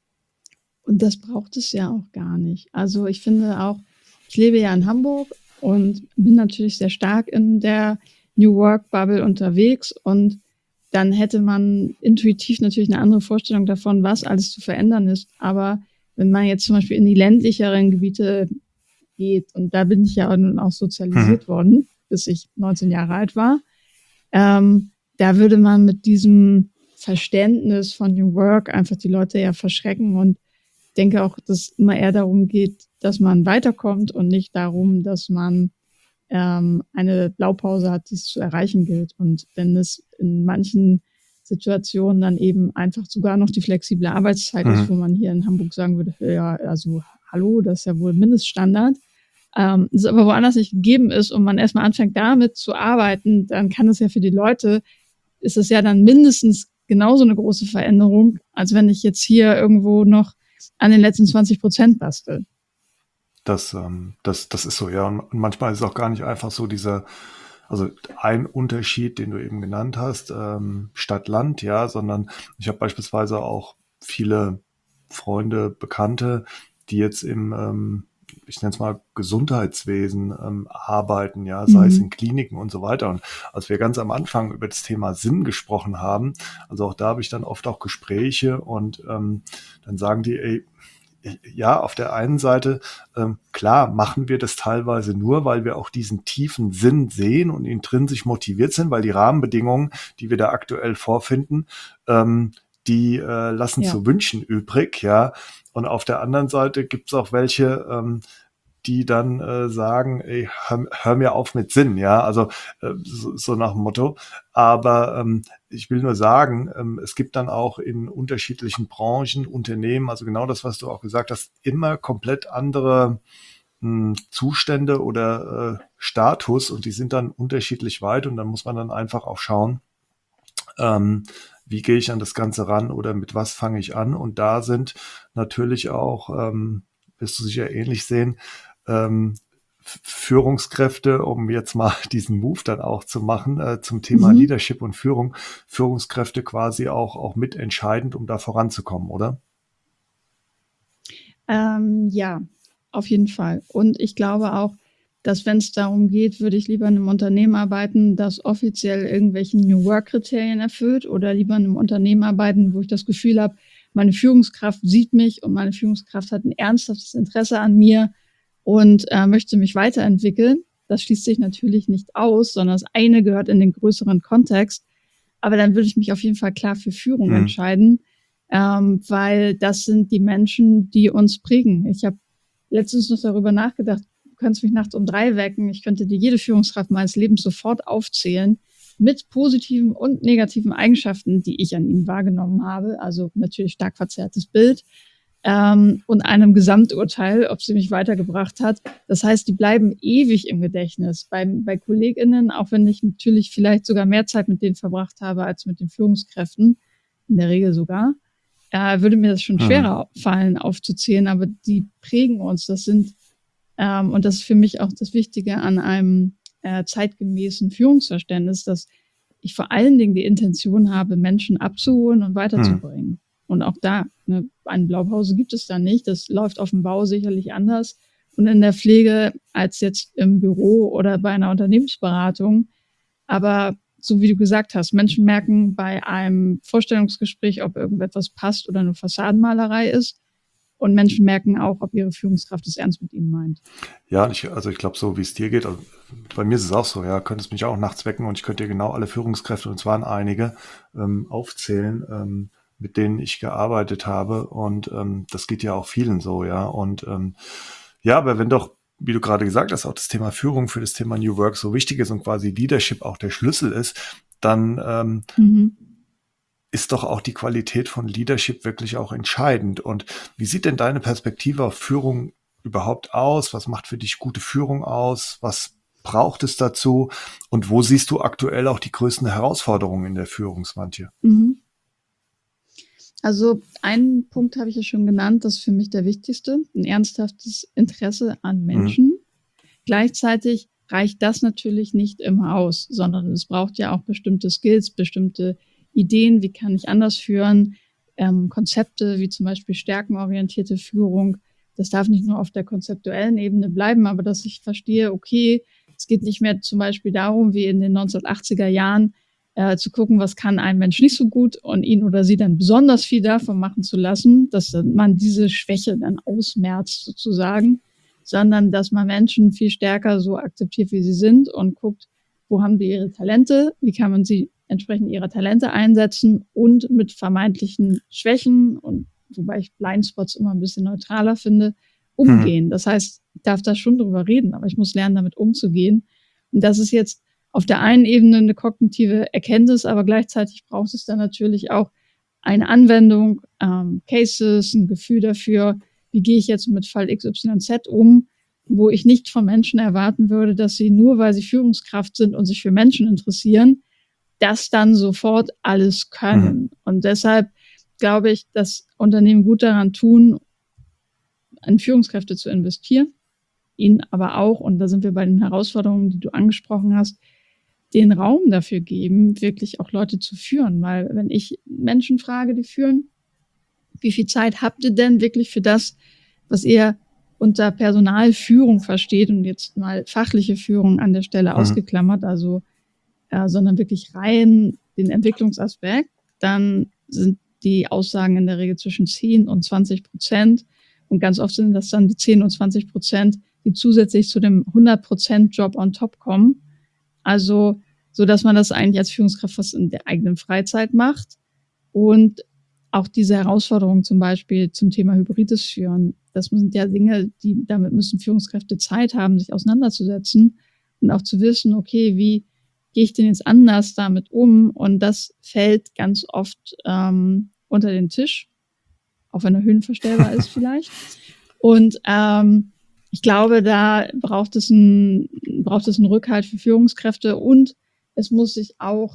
Und das braucht es ja auch gar nicht. Also ich finde auch, ich lebe ja in Hamburg und bin natürlich sehr stark in der New Work Bubble unterwegs und dann hätte man intuitiv natürlich eine andere Vorstellung davon, was alles zu verändern ist. Aber wenn man jetzt zum Beispiel in die ländlicheren Gebiete geht, und da bin ich ja nun auch sozialisiert Mhm. worden, bis ich neunzehn Jahre alt war, ähm, da würde man mit diesem Verständnis von New Work einfach die Leute ja verschrecken und ich denke auch, dass es immer eher darum geht, dass man weiterkommt und nicht darum, dass man ähm, eine Blaupause hat, die es zu erreichen gilt. Und wenn es in manchen Situationen dann eben einfach sogar noch die flexible Arbeitszeit ist, Mhm. wo man hier in Hamburg sagen würde, ja, also hallo, das ist ja wohl Mindeststandard, ähm, es aber woanders nicht gegeben ist und man erstmal anfängt damit zu arbeiten, dann kann es ja für die Leute, ist es ja dann mindestens genauso eine große Veränderung, als wenn ich jetzt hier irgendwo noch an den letzten zwanzig Prozent bastel. Das, ähm, das, das ist so, ja. Und manchmal ist es auch gar nicht einfach so dieser, also ein Unterschied, den du eben genannt hast, ähm, Stadt-Land, ja, sondern ich habe beispielsweise auch viele Freunde, Bekannte, die jetzt im, ähm, ich nenne es mal Gesundheitswesen ähm, arbeiten, ja, sei es Mhm. in Kliniken und so weiter. Und als wir ganz am Anfang über das Thema Sinn gesprochen haben, also auch da habe ich dann oft auch Gespräche und ähm, dann sagen die, ey, ja, auf der einen Seite, ähm, klar, machen wir das teilweise nur, weil wir auch diesen tiefen Sinn sehen und intrinsisch motiviert sind, weil die Rahmenbedingungen, die wir da aktuell vorfinden, ähm, die äh, lassen Ja. zu wünschen übrig, ja. Und auf der anderen Seite gibt es auch welche, ähm, die dann äh, sagen, ey, hör, hör mir auf mit Sinn, ja, also äh, so, so nach dem Motto. Aber ähm, ich will nur sagen, ähm, es gibt dann auch in unterschiedlichen Branchen, Unternehmen, also genau das, was du auch gesagt hast, immer komplett andere mh, Zustände oder äh, Status und die sind dann unterschiedlich weit und dann muss man dann einfach auch schauen, ähm, wie gehe ich an das Ganze ran oder mit was fange ich an? Und da sind natürlich auch, ähm, wirst du sicher ähnlich sehen, ähm, Führungskräfte, um jetzt mal diesen Move dann auch zu machen äh, zum Thema Mhm. Leadership und Führung, Führungskräfte quasi auch, auch mitentscheidend, um da voranzukommen, oder? Ähm, ja, auf jeden Fall. Und ich glaube auch, dass wenn es darum geht, würde ich lieber in einem Unternehmen arbeiten, das offiziell irgendwelchen New Work-Kriterien erfüllt oder lieber in einem Unternehmen arbeiten, wo ich das Gefühl habe, meine Führungskraft sieht mich und meine Führungskraft hat ein ernsthaftes Interesse an mir und äh, möchte mich weiterentwickeln. Das schließt sich natürlich nicht aus, sondern das eine gehört in den größeren Kontext. Aber dann würde ich mich auf jeden Fall klar für Führung Hm. entscheiden, ähm, weil das sind die Menschen, die uns prägen. Ich habe letztens noch darüber nachgedacht, könntest mich nachts um drei wecken, ich könnte dir jede Führungskraft meines Lebens sofort aufzählen, mit positiven und negativen Eigenschaften, die ich an ihnen wahrgenommen habe, also natürlich stark verzerrtes Bild, ähm, und einem Gesamturteil, ob sie mich weitergebracht hat. Das heißt, die bleiben ewig im Gedächtnis. Bei, bei KollegInnen, auch wenn ich natürlich vielleicht sogar mehr Zeit mit denen verbracht habe als mit den Führungskräften, in der Regel sogar, äh, würde mir das schon schwerer hm. fallen aufzuzählen, aber die prägen uns. Das sind, ähm, und das ist für mich auch das Wichtige an einem äh, zeitgemäßen Führungsverständnis, dass ich vor allen Dingen die Intention habe, Menschen abzuholen und weiterzubringen. Hm. Und auch da, ne, eine Blaupause gibt es da nicht. Das läuft auf dem Bau sicherlich anders und in der Pflege als jetzt im Büro oder bei einer Unternehmensberatung. Aber so wie du gesagt hast, Menschen merken bei einem Vorstellungsgespräch, ob irgendetwas passt oder eine Fassadenmalerei ist. Und Menschen merken auch, ob ihre Führungskraft es ernst mit ihnen meint. Ja, ich, also ich glaube, so wie es dir geht, also bei mir ist es auch so, ja, könntest mich auch nachts wecken und ich könnte dir genau alle Führungskräfte, und es waren einige, ähm, aufzählen, ähm, mit denen ich gearbeitet habe. Und ähm, das geht ja auch vielen so, ja. Und ähm, ja, aber wenn doch, wie du gerade gesagt hast, auch das Thema Führung für das Thema New Work so wichtig ist und quasi Leadership auch der Schlüssel ist, dann ähm, mhm. ist doch auch die Qualität von Leadership wirklich auch entscheidend. Und wie sieht denn deine Perspektive auf Führung überhaupt aus? Was macht für dich gute Führung aus? Was braucht es dazu? Und wo siehst du aktuell auch die größten Herausforderungen in der Führungsmannschaft? Mhm. Also einen Punkt habe ich ja schon genannt, das ist für mich der wichtigste, ein ernsthaftes Interesse an Menschen. Mhm. Gleichzeitig reicht das natürlich nicht immer aus, sondern es braucht ja auch bestimmte Skills, bestimmte Ideen, wie kann ich anders führen, ähm, Konzepte wie zum Beispiel stärkenorientierte Führung. Das darf nicht nur auf der konzeptuellen Ebene bleiben, aber dass ich verstehe, okay, es geht nicht mehr zum Beispiel darum, wie in den neunzehnhundertachtziger Jahren, äh, zu gucken, was kann ein Mensch nicht so gut und ihn oder sie dann besonders viel davon machen zu lassen, dass man diese Schwäche dann ausmerzt sozusagen, sondern dass man Menschen viel stärker so akzeptiert, wie sie sind und guckt, wo haben die ihre Talente, wie kann man sie entsprechend ihrer Talente einsetzen und mit vermeintlichen Schwächen, und wobei ich Blindspots immer ein bisschen neutraler finde, umgehen. Hm. Das heißt, ich darf da schon drüber reden, aber ich muss lernen, damit umzugehen. Und das ist jetzt auf der einen Ebene eine kognitive Erkenntnis, aber gleichzeitig braucht es dann natürlich auch eine Anwendung, ähm, Cases, ein Gefühl dafür, wie gehe ich jetzt mit Fall X Y Z um, wo ich nicht von Menschen erwarten würde, dass sie nur, weil sie Führungskraft sind und sich für Menschen interessieren, das dann sofort alles können. Mhm. Und deshalb glaube ich, dass Unternehmen gut daran tun, in Führungskräfte zu investieren, ihnen aber auch, und da sind wir bei den Herausforderungen, die du angesprochen hast, den Raum dafür geben, wirklich auch Leute zu führen. Weil wenn ich Menschen frage, die führen, wie viel Zeit habt ihr denn wirklich für das, was ihr unter Personalführung versteht, und jetzt mal fachliche Führung an der Stelle mhm. ausgeklammert, also äh, sondern wirklich rein den Entwicklungsaspekt, dann sind die Aussagen in der Regel zwischen zehn und zwanzig Prozent. Und ganz oft sind das dann die zehn und zwanzig Prozent, die zusätzlich zu dem hundert Prozent Job on top kommen. Also, so dass man das eigentlich als Führungskraft fast in der eigenen Freizeit macht. Und auch diese Herausforderungen zum Beispiel zum Thema hybrides Führen, das sind ja Dinge, die, damit müssen Führungskräfte Zeit haben, sich auseinanderzusetzen und auch zu wissen, okay, wie gehe ich denn jetzt anders damit um? Und das fällt ganz oft ähm, unter den Tisch, auch wenn er höhenverstellbar ist vielleicht. Und ähm, ich glaube, da braucht es ein, braucht es einen Rückhalt für Führungskräfte, und es muss sich auch,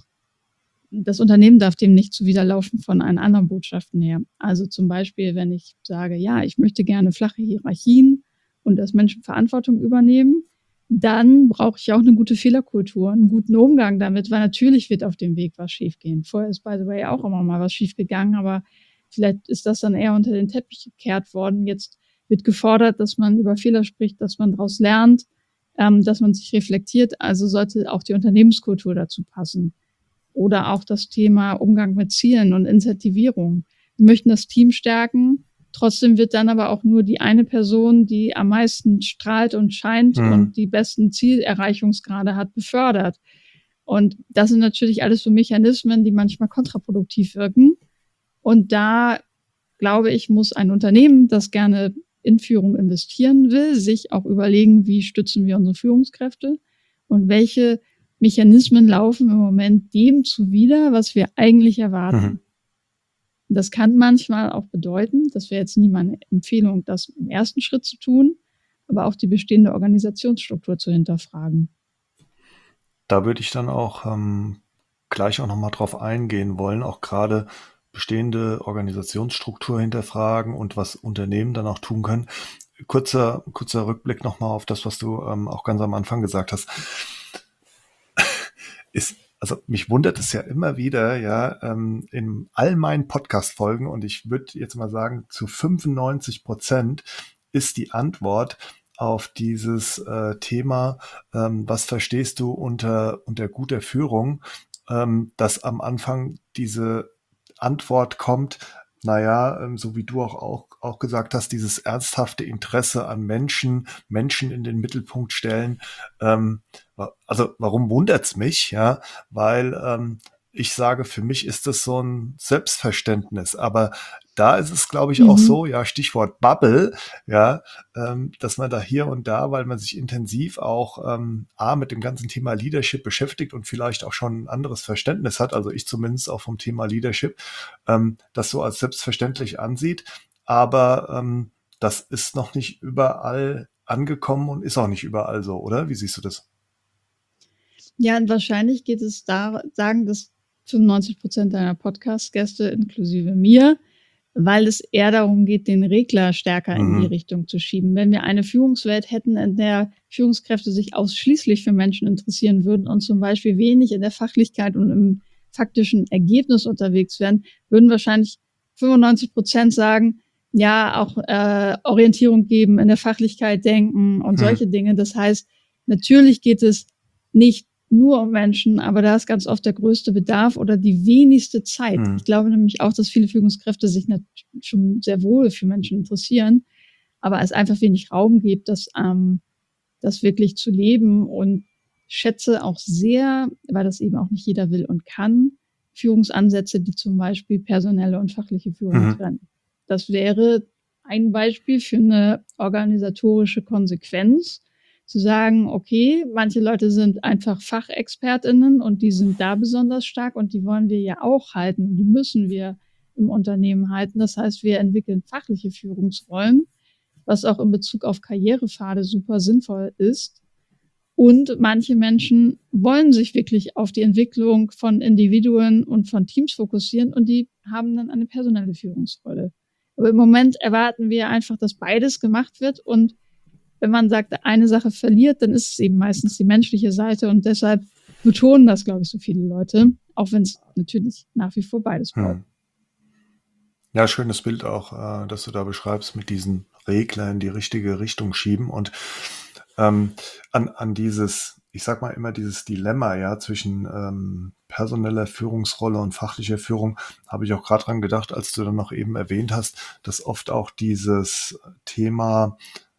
das Unternehmen darf dem nicht zuwiderlaufen von einen anderen Botschaften her. Also zum Beispiel, wenn ich sage, ja, ich möchte gerne flache Hierarchien und dass Menschen Verantwortung übernehmen, dann brauche ich auch eine gute Fehlerkultur, einen guten Umgang damit, weil natürlich wird auf dem Weg was schiefgehen. Vorher ist, by the way, auch immer mal was schiefgegangen, aber vielleicht ist das dann eher unter den Teppich gekehrt worden. Jetzt wird gefordert, dass man über Fehler spricht, dass man daraus lernt, ähm, dass man sich reflektiert. Also sollte auch die Unternehmenskultur dazu passen. Oder auch das Thema Umgang mit Zielen und Incentivierung. Wir möchten das Team stärken. Trotzdem wird dann aber auch nur die eine Person, die am meisten strahlt und scheint mhm. und die besten Zielerreichungsgrade hat, befördert. Und das sind natürlich alles so Mechanismen, die manchmal kontraproduktiv wirken. Und da, glaube ich, muss ein Unternehmen, das gerne in Führung investieren will, sich auch überlegen, wie stützen wir unsere Führungskräfte und welche Mechanismen laufen im Moment dem zuwider, was wir eigentlich erwarten. Mhm. Das kann manchmal auch bedeuten, das wäre jetzt nie meine Empfehlung, das im ersten Schritt zu tun, aber auch die bestehende Organisationsstruktur zu hinterfragen. Da würde ich dann auch ähm, gleich auch nochmal drauf eingehen wollen, auch gerade bestehende Organisationsstruktur hinterfragen und was Unternehmen dann auch tun können. Kurzer, kurzer Rückblick nochmal auf das, was du ähm, auch ganz am Anfang gesagt hast. Ist, also mich wundert es ja immer wieder, ja, ähm, in all meinen Podcast-Folgen, und ich würde jetzt mal sagen, zu fünfundneunzig Prozent ist die Antwort auf dieses äh, Thema, ähm, was verstehst du unter, unter guter Führung, ähm, dass am Anfang diese Antwort kommt, naja, ähm, so wie du auch, auch, auch gesagt hast, dieses ernsthafte Interesse an Menschen, Menschen in den Mittelpunkt stellen. Ähm, wa- also warum wundert's mich? Ja, weil ähm, ich sage, für mich ist das so ein Selbstverständnis. Aber da ist es, glaube ich, auch Mhm. so, ja, Stichwort Bubble, ja, ähm, dass man da hier und da, weil man sich intensiv auch ähm, A, mit dem ganzen Thema Leadership beschäftigt und vielleicht auch schon ein anderes Verständnis hat, also ich zumindest auch vom Thema Leadership, ähm, das so als selbstverständlich ansieht. Aber ähm, das ist noch nicht überall angekommen und ist auch nicht überall so, oder? Wie siehst du das? Ja, und wahrscheinlich geht es da, sagen das fünfundneunzig Prozent deiner Podcast-Gäste inklusive mir, weil es eher darum geht, den Regler stärker in die Mhm. Richtung zu schieben. Wenn wir eine Führungswelt hätten, in der Führungskräfte sich ausschließlich für Menschen interessieren würden und zum Beispiel wenig in der Fachlichkeit und im faktischen Ergebnis unterwegs wären, würden wahrscheinlich fünfundneunzig Prozent sagen, ja, auch äh, Orientierung geben, in der Fachlichkeit denken und Mhm. solche Dinge. Das heißt, natürlich geht es nicht nur um Menschen, aber da ist ganz oft der größte Bedarf oder die wenigste Zeit. Mhm. Ich glaube nämlich auch, dass viele Führungskräfte sich schon sehr wohl für Menschen interessieren, aber es einfach wenig Raum gibt, das, ähm, das wirklich zu leben, und schätze auch sehr, weil das eben auch nicht jeder will und kann, Führungsansätze, die zum Beispiel personelle und fachliche Führung Mhm. trennen. Das wäre ein Beispiel für eine organisatorische Konsequenz, zu sagen, okay, manche Leute sind einfach FachexpertInnen und die sind da besonders stark und die wollen wir ja auch halten, die müssen wir im Unternehmen halten. Das heißt, wir entwickeln fachliche Führungsrollen, was auch in Bezug auf Karrierepfade super sinnvoll ist. Und manche Menschen wollen sich wirklich auf die Entwicklung von Individuen und von Teams fokussieren und die haben dann eine personelle Führungsrolle. Aber im Moment erwarten wir einfach, dass beides gemacht wird, und wenn man sagt, eine Sache verliert, dann ist es eben meistens die menschliche Seite, und deshalb betonen das, glaube ich, so viele Leute, auch wenn es natürlich nach wie vor beides braucht. Mhm. Ja, schönes Bild auch, äh, dass du da beschreibst, mit diesen Regler in die richtige Richtung schieben und ähm, an, an dieses, ich sag mal immer dieses Dilemma, ja, zwischen ähm, personeller Führungsrolle und fachlicher Führung, habe ich auch gerade dran gedacht, als du dann noch eben erwähnt hast, dass oft auch dieses Thema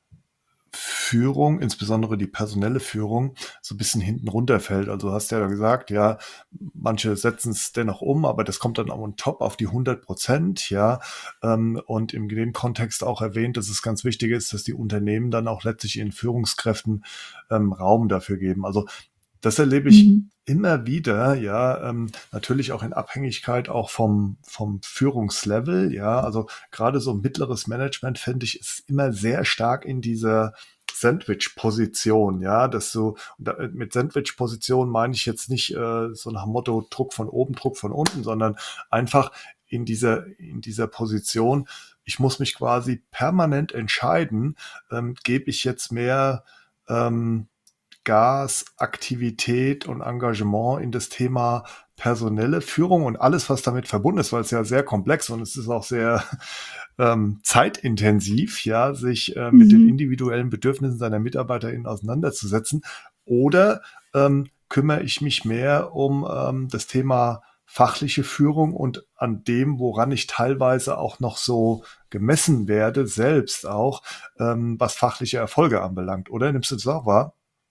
Führung, insbesondere die personelle Führung, so ein bisschen hinten runterfällt. Also, du hast ja gesagt, ja, manche setzen es dennoch um, aber das kommt dann on top auf die hundert Prozent, ja. Ähm, und in dem Kontext auch erwähnt, dass es ganz wichtig ist, dass die Unternehmen dann auch letztlich ihren Führungskräften ähm, Raum dafür geben. Also, das erlebe ich Mhm. immer wieder, ja, ähm, natürlich auch in Abhängigkeit auch vom, vom Führungslevel, ja. Also gerade so mittleres Management, finde ich, ist immer sehr stark in dieser Sandwich-Position, ja, dass du, und da- mit Sandwich-Position meine ich jetzt nicht äh, so nach dem Motto Druck von oben, Druck von unten, sondern einfach in dieser, in dieser Position, ich muss mich quasi permanent entscheiden, ähm, gebe ich jetzt mehr ähm, Gas, Aktivität und Engagement in das Thema personelle Führung und alles, was damit verbunden ist, weil es ja sehr komplex und es ist auch sehr ähm, zeitintensiv, ja, sich äh, mit den Mhm. individuellen Bedürfnissen seiner MitarbeiterInnen auseinanderzusetzen. Oder ähm, kümmere ich mich mehr um ähm, das Thema fachliche Führung und an dem, woran ich teilweise auch noch so gemessen werde, selbst auch, ähm, was fachliche Erfolge anbelangt. Oder nimmst du das auch wahr?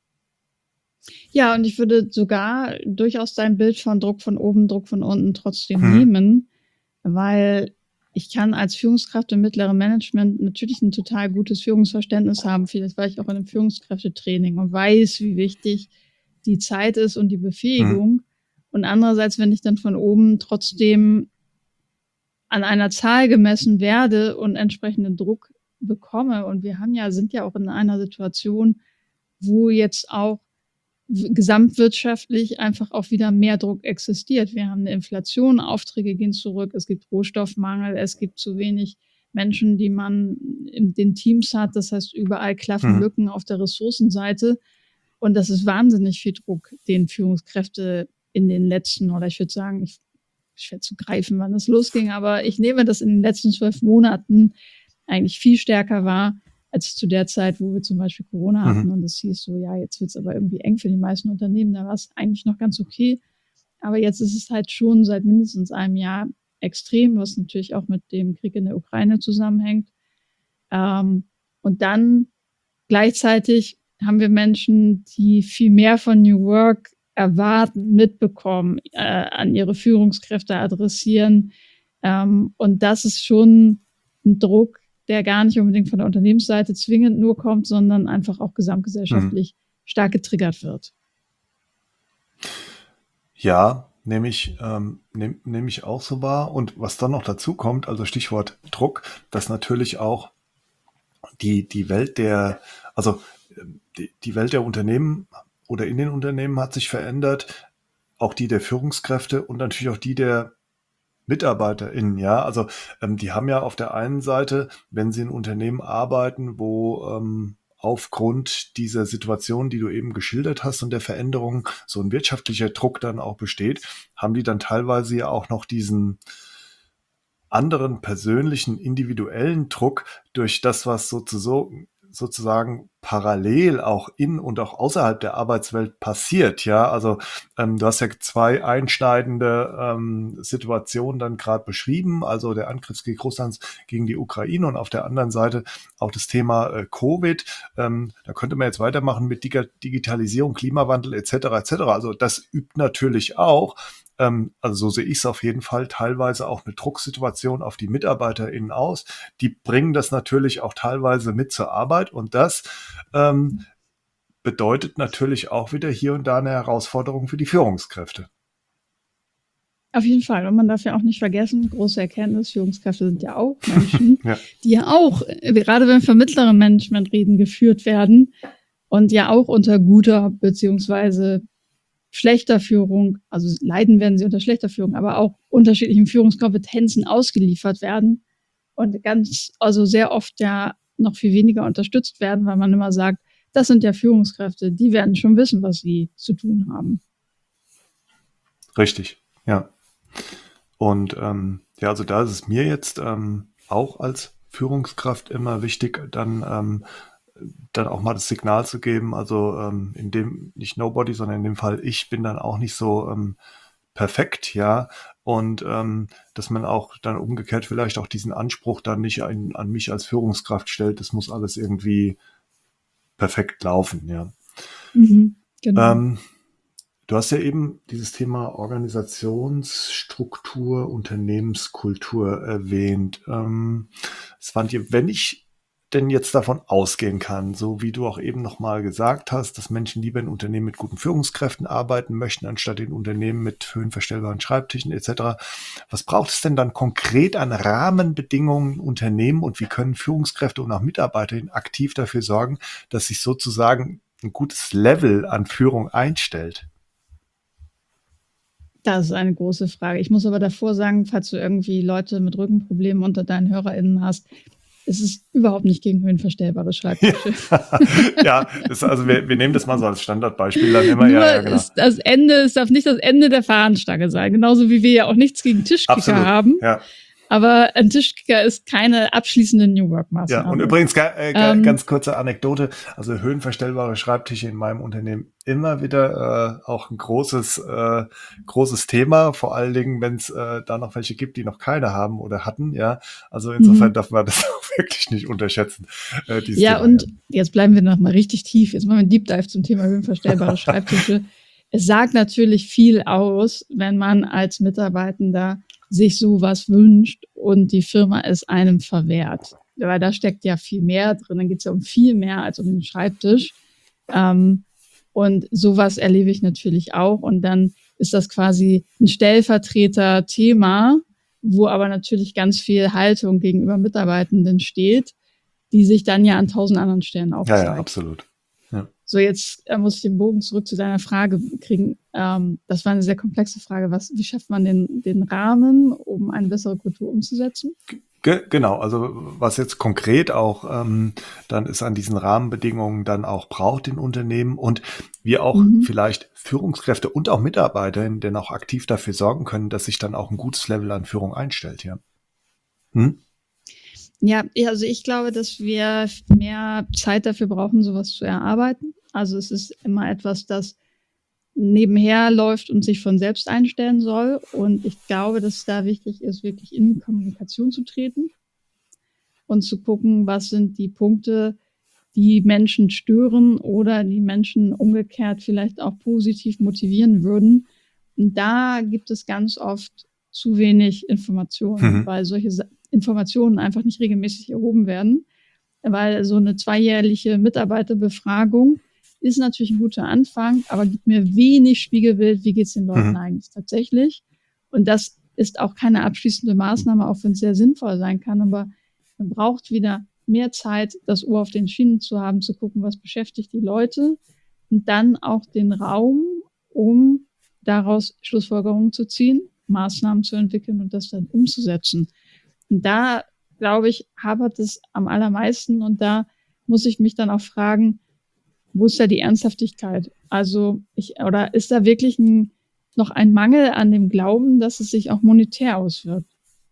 Ja, und ich würde sogar durchaus dein Bild von Druck von oben, Druck von unten trotzdem Mhm. nehmen, weil ich kann als Führungskraft im mittleren Management natürlich ein total gutes Führungsverständnis haben. Vielleicht war ich auch in einem Führungskräftetraining und weiß, wie wichtig die Zeit ist und die Mhm. Befähigung. Und andererseits, wenn ich dann von oben trotzdem an einer Zahl gemessen werde und entsprechenden Druck bekomme, und wir haben ja, sind ja auch in einer Situation, wo jetzt auch w- gesamtwirtschaftlich einfach auch wieder mehr Druck existiert. Wir haben eine Inflation, Aufträge gehen zurück, es gibt Rohstoffmangel, es gibt zu wenig Menschen, die man in den Teams hat. Das heißt, überall klaffen Mhm. Lücken auf der Ressourcenseite. Und das ist wahnsinnig viel Druck, den Führungskräfte in den letzten, oder ich würde sagen, ich, schwer zu greifen, wann es losging, aber ich nehme das in den letzten zwölf Monaten eigentlich viel stärker wahr, als zu der Zeit, wo wir zum Beispiel Corona hatten Mhm. und es hieß so, ja, jetzt wird es aber irgendwie eng für die meisten Unternehmen. Da war es eigentlich noch ganz okay. Aber jetzt ist es halt schon seit mindestens einem Jahr extrem, was natürlich auch mit dem Krieg in der Ukraine zusammenhängt. Ähm, und dann gleichzeitig haben wir Menschen, die viel mehr von New Work erwarten, mitbekommen, äh, an ihre Führungskräfte adressieren. Ähm, und das ist schon ein Druck, der gar nicht unbedingt von der Unternehmensseite zwingend nur kommt, sondern einfach auch Mhm. gesamtgesellschaftlich stark getriggert wird. Ja, nehme ich, ähm, nehm, nehm ich auch so wahr. Und was dann noch dazu kommt, also Stichwort Druck, dass natürlich auch die, die Welt der, also ähm, die, die Welt der Unternehmen oder in den Unternehmen hat sich verändert, auch die der Führungskräfte und natürlich auch die der MitarbeiterInnen, ja. Also ähm, die haben ja auf der einen Seite, wenn sie in Unternehmen arbeiten, wo ähm, aufgrund dieser Situation, die du eben geschildert hast und der Veränderung, so ein wirtschaftlicher Druck dann auch besteht, haben die dann teilweise ja auch noch diesen anderen persönlichen, individuellen Druck durch das, was sozusagen, sozusagen parallel auch in und auch außerhalb der Arbeitswelt passiert. Ja, also ähm, du hast ja zwei einschneidende ähm, Situationen dann gerade beschrieben, also der Angriffskrieg Russlands gegen die Ukraine und auf der anderen Seite auch das Thema äh, Covid. Ähm, da könnte man jetzt weitermachen mit Dig- Digitalisierung, Klimawandel et cetera et cetera. Also das übt natürlich auch, ähm, also so sehe ich es auf jeden Fall, teilweise auch eine Drucksituation auf die MitarbeiterInnen aus. Die bringen das natürlich auch teilweise mit zur Arbeit und das ähm, bedeutet natürlich auch wieder hier und da eine Herausforderung für die Führungskräfte. Auf jeden Fall. Und man darf ja auch nicht vergessen, große Erkenntnis, Führungskräfte sind ja auch Menschen, Ja. die ja auch, äh, gerade wenn wir von mittlerem Management reden, geführt werden und ja auch unter guter beziehungsweise schlechter Führung, also leiden werden sie unter schlechter Führung, aber auch unterschiedlichen Führungskompetenzen ausgeliefert werden und ganz, also sehr oft ja noch viel weniger unterstützt werden, weil man immer sagt, das sind ja Führungskräfte, die werden schon wissen, was sie zu tun haben. Richtig, ja. Und ähm, ja, also da ist es mir jetzt ähm, auch als Führungskraft immer wichtig, dann ähm, dann auch mal das Signal zu geben, also ähm, in dem nicht Nobody, sondern in dem Fall ich bin dann auch nicht so ähm, perfekt, ja, und ähm, dass man auch dann umgekehrt vielleicht auch diesen Anspruch dann nicht an, an mich als Führungskraft stellt, das muss alles irgendwie perfekt laufen, ja. Mhm, genau. Ähm, Du hast ja eben dieses Thema Organisationsstruktur, Unternehmenskultur erwähnt. Ähm, Svante, wenn ich denn jetzt davon ausgehen kann, so wie du auch eben nochmal gesagt hast, dass Menschen lieber in Unternehmen mit guten Führungskräften arbeiten möchten, anstatt in Unternehmen mit höhenverstellbaren Schreibtischen et cetera. Was braucht es denn dann konkret an Rahmenbedingungen in Unternehmen und wie können Führungskräfte und auch Mitarbeiter aktiv dafür sorgen, dass sich sozusagen ein gutes Level an Führung einstellt? Das ist eine große Frage. Ich muss aber davor sagen, falls du irgendwie Leute mit Rückenproblemen unter deinen HörerInnen hast, es ist überhaupt nicht gegen höhenverstellbare Schreibtische. Ja, das, also wir, wir nehmen das mal so als Standardbeispiel dann immer. Nur Ja, ja, genau. ist das Ende, es darf nicht das Ende der Fahnenstange sein. Genauso wie wir ja auch nichts gegen Tischkicker Absolut, haben. ja. Aber ein Tischkicker ist keine abschließende New Ja, Work-Maßnahme. und übrigens ga, äh, ga, Ähm, ganz kurze Anekdote, also höhenverstellbare Schreibtische in meinem Unternehmen immer wieder äh, auch ein großes äh, großes Thema, vor allen Dingen, wenn es äh, da noch welche gibt, die noch keine haben oder hatten, ja. Also insofern Mhm. darf man das auch wirklich nicht unterschätzen. Äh, dieses Ja, Thema, und ja. jetzt bleiben wir noch mal richtig tief. Jetzt machen wir einen Deep Dive zum Thema höhenverstellbare Schreibtische. Es sagt natürlich viel aus, wenn man als Mitarbeitender sich sowas wünscht und die Firma es einem verwehrt. Weil da steckt ja viel mehr drin. Dann geht es ja um viel mehr als um den Schreibtisch. Ähm, und sowas erlebe ich natürlich auch. Und dann ist das quasi ein Stellvertreter-Thema, wo aber natürlich ganz viel Haltung gegenüber Mitarbeitenden steht, die sich dann ja an tausend anderen Stellen auch Ja, ja, zeigt. absolut. Ja. So, jetzt äh, muss ich den Bogen zurück zu deiner Frage kriegen. Ähm, das war eine sehr komplexe Frage. Was, wie schafft man den, den Rahmen, um eine bessere Kultur umzusetzen? Ge genau, also was jetzt konkret auch ähm, dann ist an diesen Rahmenbedingungen dann auch braucht in Unternehmen und wir auch Mhm. vielleicht Führungskräfte und auch Mitarbeiter denn auch aktiv dafür sorgen können, dass sich dann auch ein gutes Level an Führung einstellt, ja. Hm? Ja, ja, also ich glaube, dass wir mehr Zeit dafür brauchen, sowas zu erarbeiten. Also es ist immer etwas, das nebenher läuft und sich von selbst einstellen soll. Und ich glaube, dass es da wichtig ist, wirklich in die Kommunikation zu treten und zu gucken, was sind die Punkte, die Menschen stören oder die Menschen umgekehrt vielleicht auch positiv motivieren würden. Und da gibt es ganz oft zu wenig Informationen, Mhm. weil solche Sa- Informationen einfach nicht regelmäßig erhoben werden. Weil so eine zweijährliche Mitarbeiterbefragung ist natürlich ein guter Anfang, aber gibt mir wenig Spiegelbild, wie geht es den Leuten Mhm. eigentlich tatsächlich. Und das ist auch keine abschließende Maßnahme, auch wenn es sehr sinnvoll sein kann, aber man braucht wieder mehr Zeit, das Ohr auf den Schienen zu haben, zu gucken, was beschäftigt die Leute und dann auch den Raum, um daraus Schlussfolgerungen zu ziehen, Maßnahmen zu entwickeln und das dann umzusetzen. Und da, glaube ich, hapert es am allermeisten und da muss ich mich dann auch fragen, wo ist da die Ernsthaftigkeit? Also ich, oder ist da wirklich ein, noch ein Mangel an dem Glauben, dass es sich auch monetär auswirkt?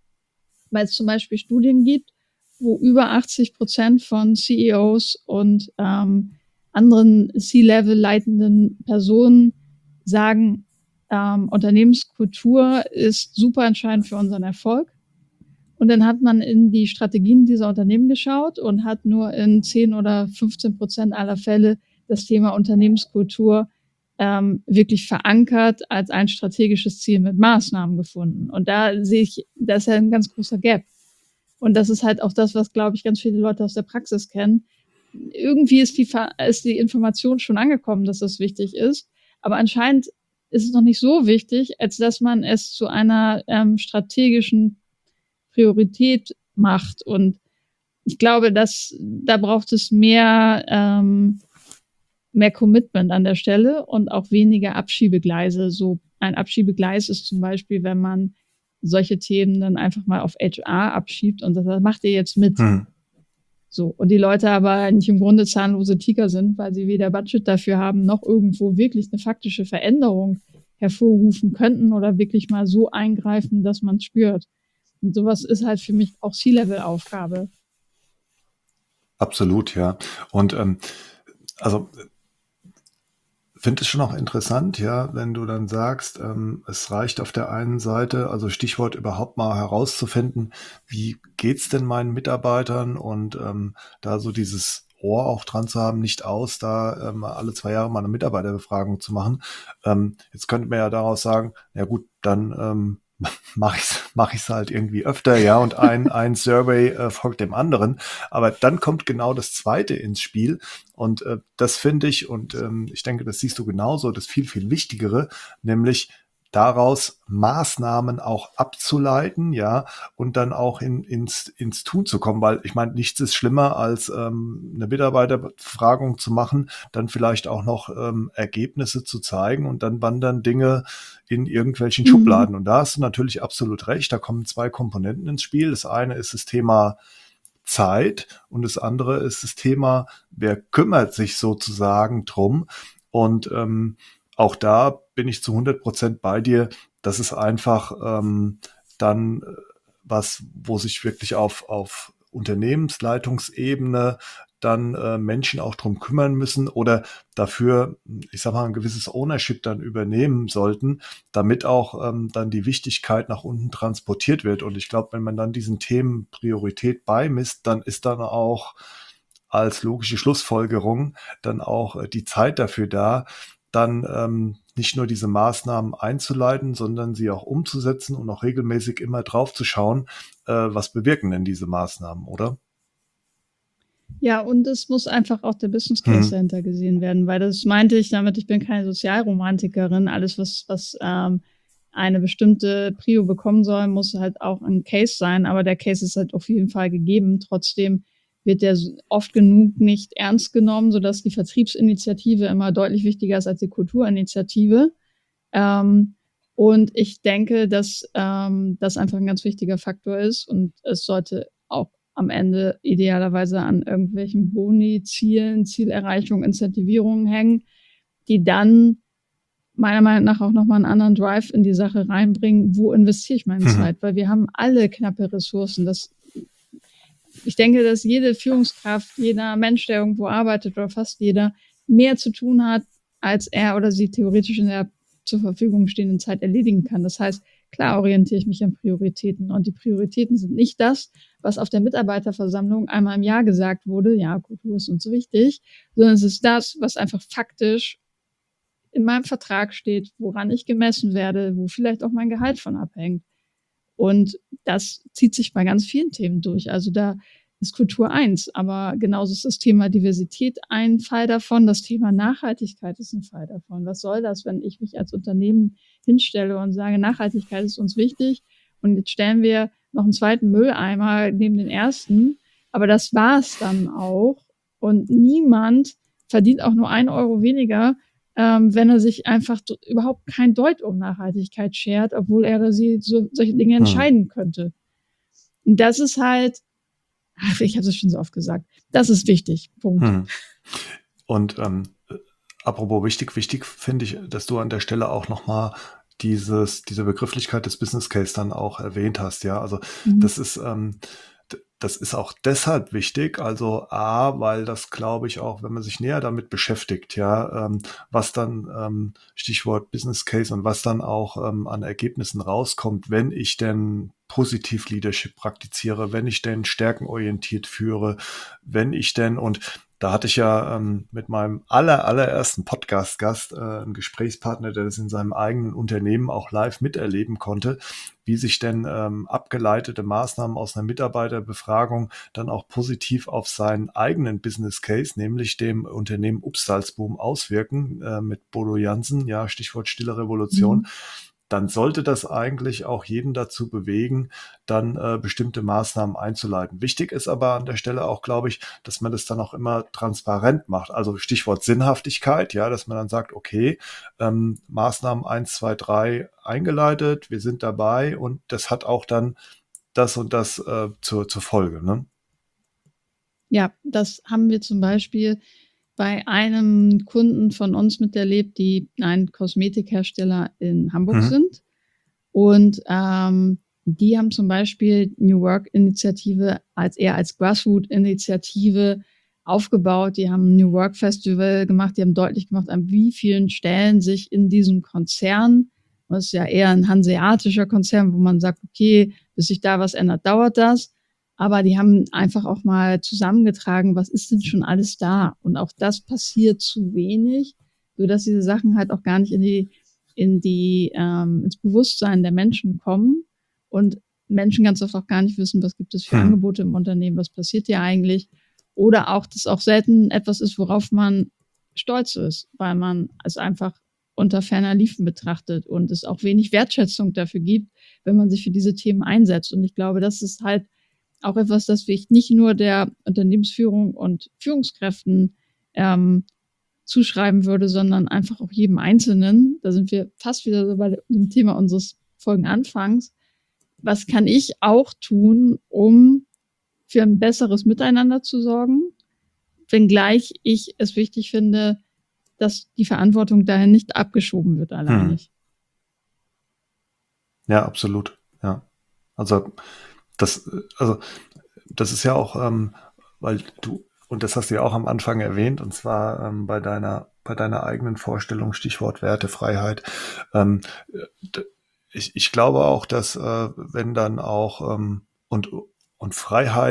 Weil es zum Beispiel Studien gibt, wo über achtzig Prozent von C E Os und ähm, anderen C-Level leitenden Personen sagen, ähm, Unternehmenskultur ist super entscheidend für unseren Erfolg. Und dann hat man in die Strategien dieser Unternehmen geschaut und hat nur in zehn oder fünfzehn Prozent aller Fälle das Thema Unternehmenskultur ähm, wirklich verankert als ein strategisches Ziel mit Maßnahmen gefunden. Und da sehe ich, da ist ja ein ganz großer Gap. Und das ist halt auch das, was, glaube ich, ganz viele Leute aus der Praxis kennen. Irgendwie ist die, ist die Information schon angekommen, dass das wichtig ist. Aber anscheinend ist es noch nicht so wichtig, als dass man es zu einer ähm, strategischen Priorität macht. Und ich glaube, dass da braucht es mehr, ähm, mehr Commitment an der Stelle und auch weniger Abschiebegleise. So ein Abschiebegleis ist zum Beispiel, wenn man solche Themen dann einfach mal auf H R abschiebt und sagt, das macht ihr jetzt mit. Mhm. So. Und die Leute aber nicht im Grunde zahnlose Tiger sind, weil sie weder Budget dafür haben, noch irgendwo wirklich eine faktische Veränderung hervorrufen könnten oder wirklich mal so eingreifen, dass man es spürt. Und sowas ist halt für mich auch C-Level-Aufgabe. Absolut, ja. Und ähm, also finde es schon auch interessant, ja, wenn du dann sagst, ähm, es reicht auf der einen Seite, also Stichwort überhaupt mal herauszufinden, wie geht's denn meinen Mitarbeitern und ähm, da so dieses Ohr auch dran zu haben, nicht aus, da ähm, alle zwei Jahre mal eine Mitarbeiterbefragung zu machen. Ähm, jetzt könnte man ja daraus sagen, ja gut, dann ähm, mache ich es mach ich's halt irgendwie öfter, ja, und ein, ein Survey äh, folgt dem anderen. Aber dann kommt genau das Zweite ins Spiel. Und äh, das finde ich, und ähm, ich denke, das siehst du genauso, das viel, viel Wichtigere, nämlich daraus Maßnahmen auch abzuleiten, ja, und dann auch in, ins, ins Tun zu kommen, weil ich meine, nichts ist schlimmer, als ähm, eine Mitarbeiterbefragung zu machen, dann vielleicht auch noch ähm, Ergebnisse zu zeigen und dann wandern Dinge in irgendwelchen Mhm. Schubladen. Und da hast du natürlich absolut recht, da kommen zwei Komponenten ins Spiel. Das eine ist das Thema Zeit und das andere ist das Thema, wer kümmert sich sozusagen drum. Und ähm, auch da bin ich zu hundert Prozent bei dir. Das ist einfach ähm, dann äh, was, wo sich wirklich auf, auf Unternehmensleitungsebene dann äh, Menschen auch drum kümmern müssen oder dafür, ich sag mal, ein gewisses Ownership dann übernehmen sollten, damit auch ähm, dann die Wichtigkeit nach unten transportiert wird. Und ich glaube, wenn man dann diesen Themen Priorität beimisst, dann ist dann auch als logische Schlussfolgerung dann auch äh, die Zeit dafür da, dann ähm, nicht nur diese Maßnahmen einzuleiten, sondern sie auch umzusetzen und auch regelmäßig immer drauf zu schauen, äh, was bewirken denn diese Maßnahmen, oder? Ja, und es muss einfach auch der Business Case Mhm. dahinter gesehen werden, weil das meinte ich damit, ich bin keine Sozialromantikerin. Alles, was, was ähm, eine bestimmte Prio bekommen soll, muss halt auch ein Case sein, aber der Case ist halt auf jeden Fall gegeben. Trotzdem wird der s- oft genug nicht ernst genommen, sodass die Vertriebsinitiative immer deutlich wichtiger ist als die Kulturinitiative. Ähm, und ich denke, dass ähm, das einfach ein ganz wichtiger Faktor ist und es sollte auch am Ende idealerweise an irgendwelchen Boni, Zielen, Zielerreichung, Incentivierungen hängen, die dann meiner Meinung nach auch nochmal einen anderen Drive in die Sache reinbringen. Wo investiere ich meine Mhm. Zeit? Weil wir haben alle knappe Ressourcen. Das, ich denke, dass jede Führungskraft, jeder Mensch, der irgendwo arbeitet oder fast jeder, mehr zu tun hat, als er oder sie theoretisch in der zur Verfügung stehenden Zeit erledigen kann. Das heißt, klar orientiere ich mich an Prioritäten und die Prioritäten sind nicht das, was auf der Mitarbeiterversammlung einmal im Jahr gesagt wurde, ja, Kultur ist uns wichtig, sondern es ist das, was einfach faktisch in meinem Vertrag steht, woran ich gemessen werde, wo vielleicht auch mein Gehalt von abhängt. Und das zieht sich bei ganz vielen Themen durch. Also da ist Kultur eins, aber genauso ist das Thema Diversität ein Fall davon. Das Thema Nachhaltigkeit ist ein Fall davon. Was soll das, wenn ich mich als Unternehmen hinstelle und sage, Nachhaltigkeit ist uns wichtig und jetzt stellen wir noch einen zweiten Mülleimer neben den ersten, aber das war's dann auch. Und niemand verdient auch nur ein Euro weniger, ähm, wenn er sich einfach d- überhaupt kein Deut um Nachhaltigkeit schert, obwohl er oder sie so, solche Dinge Mhm. entscheiden könnte. Und das ist halt, ach, ich habe es schon so oft gesagt, das ist wichtig. Punkt. Mhm. Und ähm, äh, apropos wichtig, wichtig finde ich, dass du an der Stelle auch nochmal dieses, diese Begrifflichkeit des Business Case dann auch erwähnt hast, ja. Also Mhm. das ist, ähm, d- das ist auch deshalb wichtig, also A, weil das glaube ich auch, wenn man sich näher damit beschäftigt, ja, ähm, was dann, ähm, Stichwort Business Case und was dann auch ähm, an Ergebnissen rauskommt, wenn ich denn positiv Leadership praktiziere, wenn ich denn stärkenorientiert führe, wenn ich denn, und da hatte ich ja ähm, mit meinem aller, allerersten Podcast-Gast äh, einen Gesprächspartner, der das in seinem eigenen Unternehmen auch live miterleben konnte, wie sich denn ähm, abgeleitete Maßnahmen aus einer Mitarbeiterbefragung dann auch positiv auf seinen eigenen Business Case, nämlich dem Unternehmen Upsalzboom, auswirken, äh, mit Bodo Jansen, ja, Stichwort Stille Revolution. Mhm. Dann sollte das eigentlich auch jeden dazu bewegen, dann äh, bestimmte Maßnahmen einzuleiten. Wichtig ist aber an der Stelle auch, glaube ich, dass man das dann auch immer transparent macht. Also Stichwort Sinnhaftigkeit, ja, dass man dann sagt, okay, ähm, Maßnahmen eins, zwei, drei eingeleitet, wir sind dabei und das hat auch dann das und das äh, zur, zur Folge. Ne? Ja, das haben wir zum Beispiel bei einem Kunden von uns miterlebt, die ein Kosmetikhersteller in Hamburg Mhm. sind. Und ähm, die haben zum Beispiel New Work-Initiative als eher als Grassroot-Initiative aufgebaut. Die haben ein New Work Festival gemacht. Die haben deutlich gemacht, an wie vielen Stellen sich in diesem Konzern, das ist ja eher ein hanseatischer Konzern, wo man sagt, okay, bis sich da was ändert, dauert das. Aber die haben einfach auch mal zusammengetragen, was ist denn schon alles da? Und auch das passiert zu wenig, sodass diese Sachen halt auch gar nicht in die in die ähm, ins Bewusstsein der Menschen kommen und Menschen ganz oft auch gar nicht wissen, was gibt es für Mhm. Angebote im Unternehmen, was passiert hier eigentlich, oder auch, dass auch selten etwas ist, worauf man stolz ist, weil man es einfach unter ferner Liefen betrachtet und es auch wenig Wertschätzung dafür gibt, wenn man sich für diese Themen einsetzt. Und ich glaube, das ist halt auch etwas, das ich nicht nur der Unternehmensführung und Führungskräften ähm, zuschreiben würde, sondern einfach auch jedem Einzelnen. Da sind wir fast wieder so bei dem Thema unseres Folgenanfangs. Was kann ich auch tun, um für ein besseres Miteinander zu sorgen, wenngleich ich es wichtig finde, dass die Verantwortung dahin nicht abgeschoben wird Mhm. alleinig. Ja, absolut. Ja. Also das, also das ist ja auch, ähm, weil du, und das hast du ja auch am Anfang erwähnt, und zwar ähm, bei deiner, bei deiner eigenen Vorstellung, Stichwort Wertefreiheit. Ähm, d- ich, ich glaube auch, dass äh, wenn dann auch ähm, und, und Freiheit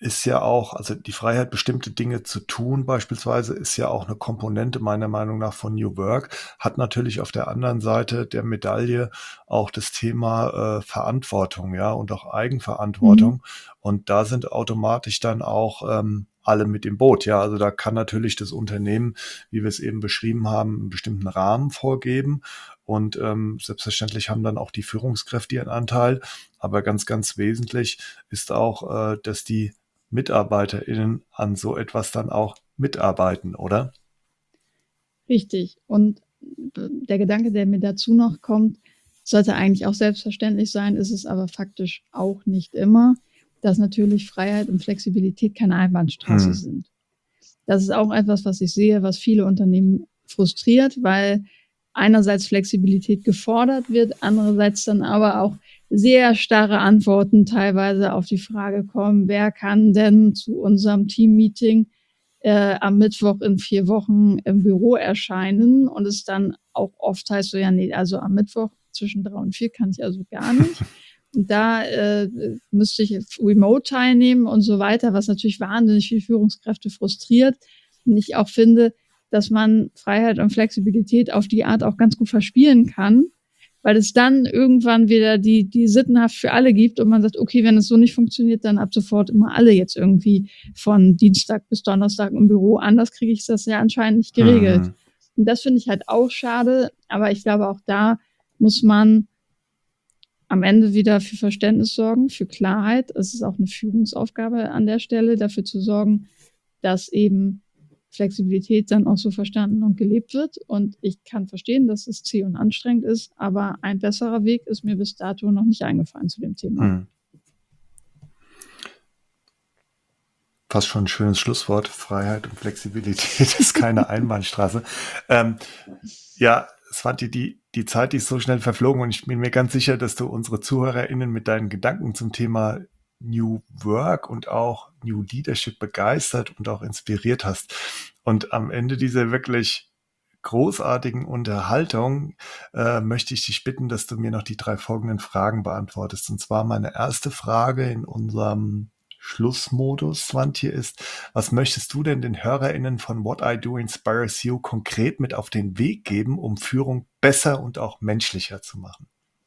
ist ja auch, also die Freiheit, bestimmte Dinge zu tun beispielsweise, ist ja auch eine Komponente meiner Meinung nach von New Work, hat natürlich auf der anderen Seite der Medaille auch das Thema äh, Verantwortung, ja, und auch Mhm. Eigenverantwortung. Und da sind automatisch dann auch ähm, alle mit im Boot, ja. Also da kann natürlich das Unternehmen, wie wir es eben beschrieben haben, einen bestimmten Rahmen vorgeben. Und ähm, selbstverständlich haben dann auch die Führungskräfte ihren Anteil. Aber ganz, ganz wesentlich ist auch, äh, dass die MitarbeiterInnen an so etwas dann auch mitarbeiten, oder? Richtig. Und äh, der Gedanke, der mir dazu noch kommt, sollte eigentlich auch selbstverständlich sein, ist es aber faktisch auch nicht immer, dass natürlich Freiheit und Flexibilität keine Einbahnstraße Mhm. sind. Das ist auch etwas, was ich sehe, was viele Unternehmen frustriert, weil einerseits Flexibilität gefordert wird, andererseits dann aber auch sehr starre Antworten teilweise auf die Frage kommen, wer kann denn zu unserem Teammeeting äh, am Mittwoch in vier Wochen im Büro erscheinen, und es dann auch oft heißt so, ja, nee, also am Mittwoch zwischen drei und vier kann ich also gar nicht. Und da äh, müsste ich remote teilnehmen und so weiter, was natürlich wahnsinnig viele Führungskräfte frustriert. Und ich auch finde, dass man Freiheit und Flexibilität auf die Art auch ganz gut verspielen kann, weil es dann irgendwann wieder die, die Sittenhaft für alle gibt und man sagt, okay, wenn es so nicht funktioniert, dann ab sofort immer alle jetzt irgendwie von Dienstag bis Donnerstag im Büro. Anders kriege ich das ja anscheinend nicht geregelt. Mhm. Und das finde ich halt auch schade, aber ich glaube, auch da muss man am Ende wieder für Verständnis sorgen, für Klarheit. Es ist auch eine Führungsaufgabe an der Stelle, dafür zu sorgen, dass eben Flexibilität dann auch so verstanden und gelebt wird. Und ich kann verstehen, dass es zäh und anstrengend ist, aber ein besserer Weg ist mir bis dato noch nicht eingefallen zu dem Thema. Mhm. Fast schon ein schönes Schlusswort. Freiheit und Flexibilität ist keine Einbahnstraße. Ähm, ja, Svante, die, die Zeit die ist so schnell verflogen und ich bin mir ganz sicher, dass du unsere ZuhörerInnen mit deinen Gedanken zum Thema New Work und auch New Leadership begeistert und auch inspiriert hast. Und am Ende dieser wirklich großartigen Unterhaltung äh, möchte ich dich bitten, dass du mir noch die drei folgenden Fragen beantwortest. Und zwar meine erste Frage in unserem Schlussmodus, Svante, ist: Was möchtest du denn den HörerInnen von What I Do Inspires You konkret mit auf den Weg geben, um Führung besser und auch menschlicher zu machen?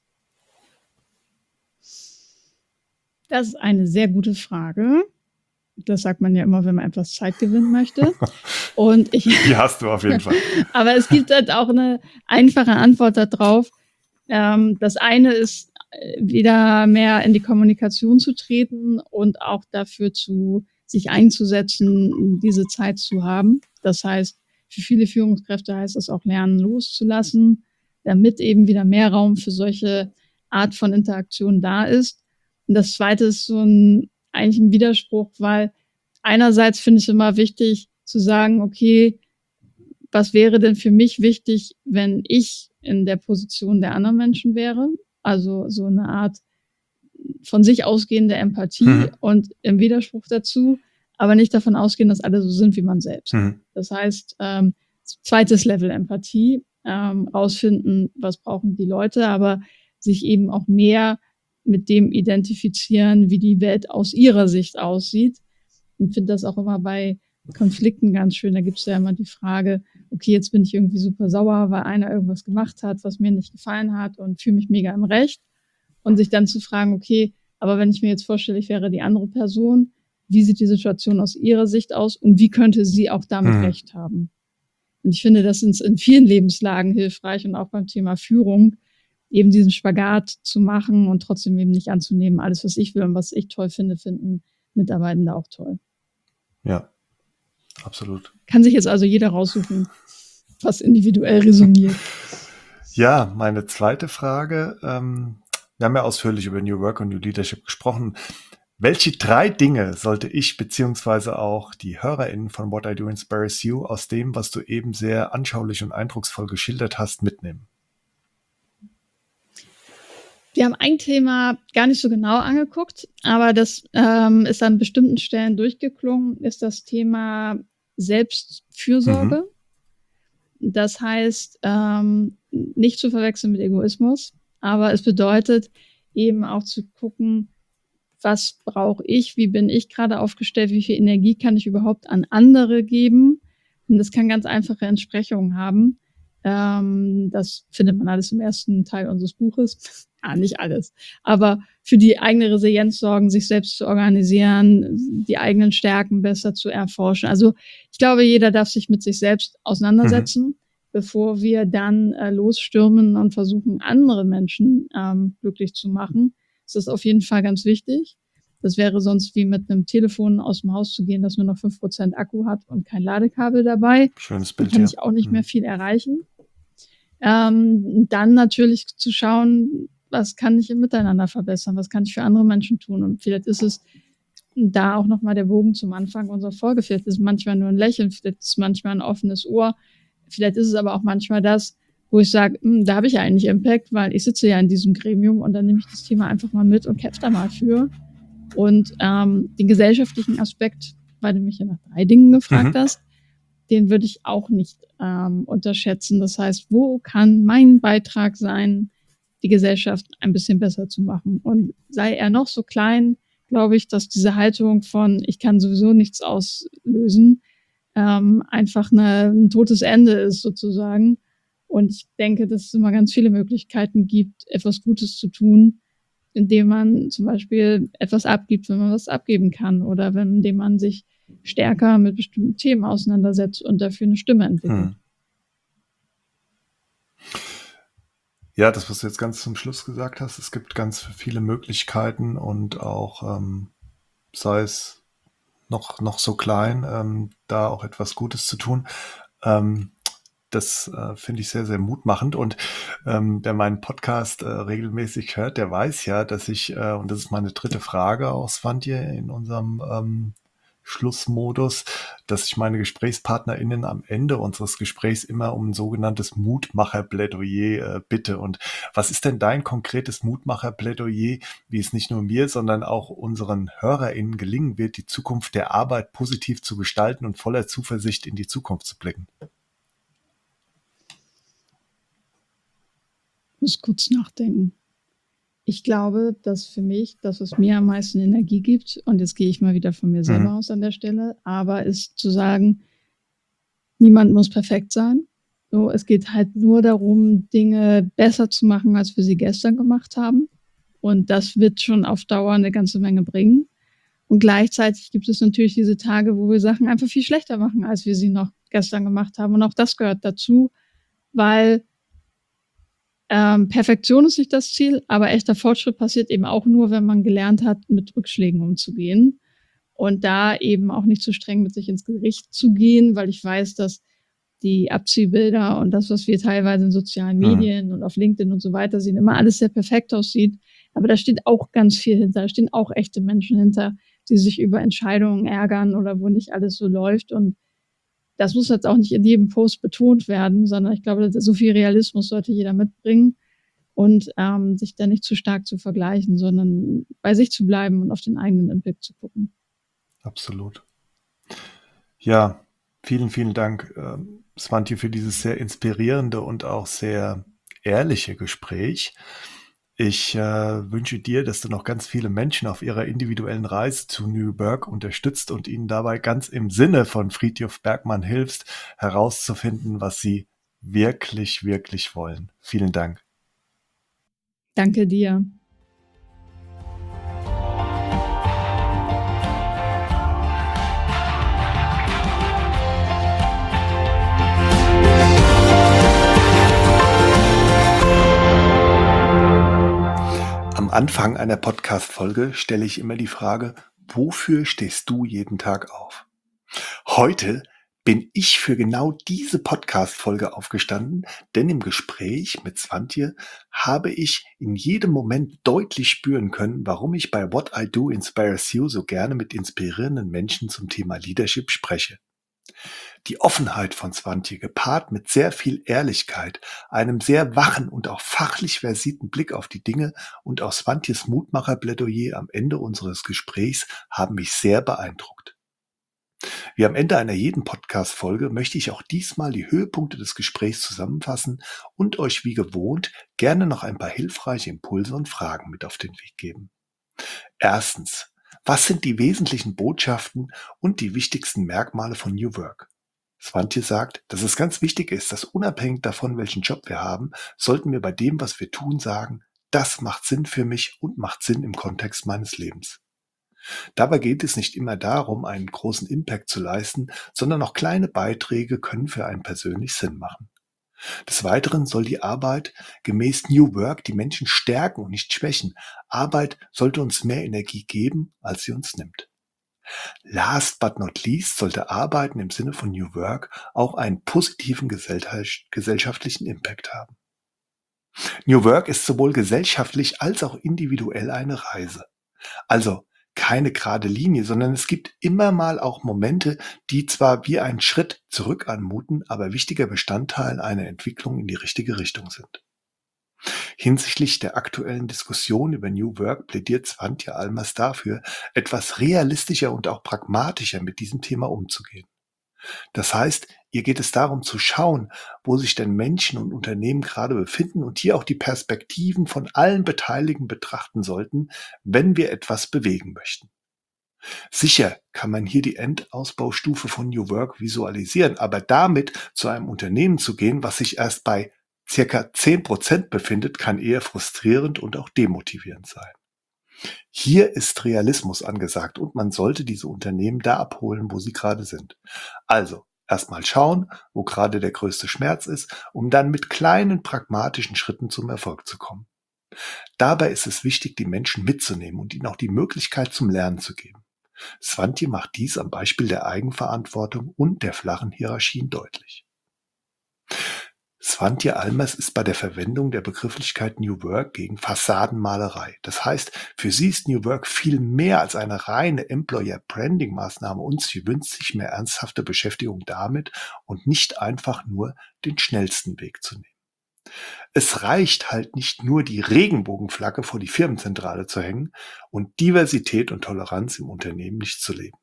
Das ist eine sehr gute Frage. Das sagt man ja immer, wenn man etwas Zeit gewinnen möchte. Und ich, Die hast du auf jeden Fall. aber es gibt halt auch eine einfache Antwort darauf. Ähm, das eine ist, wieder mehr in die Kommunikation zu treten und auch dafür zu sich einzusetzen, diese Zeit zu haben. Das heißt, für viele Führungskräfte heißt das auch lernen, loszulassen, damit eben wieder mehr Raum für solche Art von Interaktion da ist. Und das zweite ist so ein, eigentlich ein Widerspruch, weil einerseits finde ich es immer wichtig zu sagen, okay, was wäre denn für mich wichtig, wenn ich in der Position der anderen Menschen wäre? Also so eine Art von sich ausgehende Empathie Mhm. und im Widerspruch dazu, aber nicht davon ausgehen, dass alle so sind wie man selbst. Mhm. Das heißt, ähm, zweites Level Empathie, ähm, rausfinden, was brauchen die Leute, aber sich eben auch mehr mit dem identifizieren, wie die Welt aus ihrer Sicht aussieht. Und finde das auch immer bei Konflikten ganz schön. Da gibt es ja immer die Frage, okay, jetzt bin ich irgendwie super sauer, weil einer irgendwas gemacht hat, was mir nicht gefallen hat, und fühle mich mega im Recht. Und sich dann zu fragen, okay, aber wenn ich mir jetzt vorstelle, ich wäre die andere Person, wie sieht die Situation aus ihrer Sicht aus und wie könnte sie auch damit Mhm. Recht haben? Und ich finde, das ist in vielen Lebenslagen hilfreich und auch beim Thema Führung, eben diesen Spagat zu machen und trotzdem eben nicht anzunehmen, alles, was ich will und was ich toll finde, finden Mitarbeitende auch toll. Ja, absolut. Kann sich jetzt also jeder raussuchen, was individuell resoniert. Ja, meine zweite Frage. Ähm, wir haben ja ausführlich über New Work und New Leadership gesprochen. Welche drei Dinge sollte ich beziehungsweise auch die HörerInnen von What I Do Inspires You aus dem, was du eben sehr anschaulich und eindrucksvoll geschildert hast, mitnehmen? Wir haben ein Thema gar nicht so genau angeguckt, aber das ähm, ist an bestimmten Stellen durchgeklungen, ist das Thema Selbstfürsorge. Mhm. Das heißt, ähm, nicht zu verwechseln mit Egoismus, aber es bedeutet eben auch zu gucken, was brauche ich, wie bin ich gerade aufgestellt, wie viel Energie kann ich überhaupt an andere geben. Und das kann ganz einfache Entsprechungen haben. Ähm, das findet man alles im ersten Teil unseres Buches. Ja, nicht alles. Aber für die eigene Resilienz sorgen, sich selbst zu organisieren, die eigenen Stärken besser zu erforschen. Also ich glaube, jeder darf sich mit sich selbst auseinandersetzen, mhm. bevor wir dann äh, losstürmen und versuchen, andere Menschen ähm, glücklich zu machen. Das ist auf jeden Fall ganz wichtig. Das wäre sonst wie mit einem Telefon aus dem Haus zu gehen, das nur noch fünf Prozent Akku hat und kein Ladekabel dabei. Schönes Bild, da kann ja. ich auch nicht mhm. mehr viel erreichen. Ähm, dann natürlich zu schauen, was kann ich im Miteinander verbessern, was kann ich für andere Menschen tun. Und vielleicht ist es da auch nochmal der Bogen zum Anfang unserer Folge. Vielleicht ist es manchmal nur ein Lächeln, vielleicht ist es manchmal ein offenes Ohr. Vielleicht ist es aber auch manchmal das, wo ich sage, da habe ich eigentlich Impact, weil ich sitze ja in diesem Gremium und dann nehme ich das Thema einfach mal mit und kämpfe da mal für. Und ähm, den gesellschaftlichen Aspekt, weil du mich ja nach drei Dingen gefragt mhm. hast, den würde ich auch nicht ähm, unterschätzen. Das heißt, wo kann mein Beitrag sein, die Gesellschaft ein bisschen besser zu machen? Und sei er noch so klein, glaube ich, dass diese Haltung von, ich kann sowieso nichts auslösen, ähm, einfach eine, ein totes Ende ist sozusagen. Und ich denke, dass es immer ganz viele Möglichkeiten gibt, etwas Gutes zu tun, indem man zum Beispiel etwas abgibt, wenn man was abgeben kann, oder wenn, indem man sich stärker mit bestimmten Themen auseinandersetzt und dafür eine Stimme entwickelt. Hm. Ja, das, was du jetzt ganz zum Schluss gesagt hast, es gibt ganz viele Möglichkeiten und auch, ähm, sei es noch, noch so klein, ähm, da auch etwas Gutes zu tun. Ähm, das äh, finde ich sehr, sehr mutmachend. Und ähm, wer meinen Podcast äh, regelmäßig hört, der weiß ja, dass ich, äh, und das ist meine dritte Frage aus Swantje in unserem ähm, Schlussmodus, dass ich meine GesprächspartnerInnen am Ende unseres Gesprächs immer um ein sogenanntes Mutmacher-Plädoyer äh, bitte. Und was ist denn dein konkretes Mutmacher-Plädoyer, wie es nicht nur mir, sondern auch unseren HörerInnen gelingen wird, die Zukunft der Arbeit positiv zu gestalten und voller Zuversicht in die Zukunft zu blicken? Ich muss kurz nachdenken. Ich glaube, dass für mich das, was mir am meisten Energie gibt, und jetzt gehe ich mal wieder von mir selber mhm. aus an der Stelle, aber ist zu sagen, niemand muss perfekt sein. So, es geht halt nur darum, Dinge besser zu machen, als wir sie gestern gemacht haben. Und das wird schon auf Dauer eine ganze Menge bringen. Und gleichzeitig gibt es natürlich diese Tage, wo wir Sachen einfach viel schlechter machen, als wir sie noch gestern gemacht haben. Und auch das gehört dazu, weil Ähm, Perfektion ist nicht das Ziel, aber echter Fortschritt passiert eben auch nur, wenn man gelernt hat, mit Rückschlägen umzugehen. Und da eben auch nicht zu streng mit sich ins Gericht zu gehen, weil ich weiß, dass die Abziehbilder und das, was wir teilweise in sozialen Medien mhm. und auf LinkedIn und so weiter sehen, immer alles sehr perfekt aussieht. Aber da steht auch ganz viel hinter. Da stehen auch echte Menschen hinter, die sich über Entscheidungen ärgern oder wo nicht alles so läuft. Und das muss jetzt auch nicht in jedem Post betont werden, sondern ich glaube, so viel Realismus sollte jeder mitbringen und ähm, sich da nicht zu stark zu vergleichen, sondern bei sich zu bleiben und auf den eigenen Impact zu gucken. Absolut. Ja, vielen, vielen Dank, äh, Swantje, für dieses sehr inspirierende und auch sehr ehrliche Gespräch. Ich äh, wünsche dir, dass du noch ganz viele Menschen auf ihrer individuellen Reise zu New Work unterstützt und ihnen dabei ganz im Sinne von Frithjof Bergmann hilfst, herauszufinden, was sie wirklich, wirklich wollen. Vielen Dank. Danke dir. Am Anfang einer Podcast-Folge stelle ich immer die Frage, wofür stehst du jeden Tag auf? Heute bin ich für genau diese Podcast-Folge aufgestanden, denn im Gespräch mit Swantje habe ich in jedem Moment deutlich spüren können, warum ich bei What I Do Inspires You so gerne mit inspirierenden Menschen zum Thema Leadership spreche. Die Offenheit von Swantje, gepaart mit sehr viel Ehrlichkeit, einem sehr wachen und auch fachlich versierten Blick auf die Dinge und auch Swantjes Mutmacher-Plädoyer am Ende unseres Gesprächs haben mich sehr beeindruckt. Wie am Ende einer jeden Podcast-Folge möchte ich auch diesmal die Höhepunkte des Gesprächs zusammenfassen und euch wie gewohnt gerne noch ein paar hilfreiche Impulse und Fragen mit auf den Weg geben. Erstens, was sind die wesentlichen Botschaften und die wichtigsten Merkmale von New Work? Swantje sagt, dass es ganz wichtig ist, dass unabhängig davon, welchen Job wir haben, sollten wir bei dem, was wir tun, sagen, das macht Sinn für mich und macht Sinn im Kontext meines Lebens. Dabei geht es nicht immer darum, einen großen Impact zu leisten, sondern auch kleine Beiträge können für einen persönlich Sinn machen. Des Weiteren soll die Arbeit gemäß New Work die Menschen stärken und nicht schwächen. Arbeit sollte uns mehr Energie geben, als sie uns nimmt. Last but not least sollte Arbeiten im Sinne von New Work auch einen positiven gesellschaft- gesellschaftlichen Impact haben. New Work ist sowohl gesellschaftlich als auch individuell eine Reise. Also keine gerade Linie, sondern es gibt immer mal auch Momente, die zwar wie einen Schritt zurück anmuten, aber wichtiger Bestandteil einer Entwicklung in die richtige Richtung sind. Hinsichtlich der aktuellen Diskussion über New Work plädiert Swantje Almers dafür, etwas realistischer und auch pragmatischer mit diesem Thema umzugehen. Das heißt, ihr geht es darum zu schauen, wo sich denn Menschen und Unternehmen gerade befinden und hier auch die Perspektiven von allen Beteiligten betrachten sollten, wenn wir etwas bewegen möchten. Sicher kann man hier die Endausbaustufe von New Work visualisieren, aber damit zu einem Unternehmen zu gehen, was sich erst bei circa zehn Prozent befindet, kann eher frustrierend und auch demotivierend sein. Hier ist Realismus angesagt und man sollte diese Unternehmen da abholen, wo sie gerade sind. Also erstmal schauen, wo gerade der größte Schmerz ist, um dann mit kleinen pragmatischen Schritten zum Erfolg zu kommen. Dabei ist es wichtig, die Menschen mitzunehmen und ihnen auch die Möglichkeit zum Lernen zu geben. Swantje macht dies am Beispiel der Eigenverantwortung und der flachen Hierarchien deutlich. Swantje Almers ist bei der Verwendung der Begrifflichkeit New Work gegen Fassadenmalerei. Das heißt, für sie ist New Work viel mehr als eine reine Employer-Branding-Maßnahme und sie wünscht sich mehr ernsthafte Beschäftigung damit und nicht einfach nur den schnellsten Weg zu nehmen. Es reicht halt nicht nur, die Regenbogenflagge vor die Firmenzentrale zu hängen und Diversität und Toleranz im Unternehmen nicht zu leben.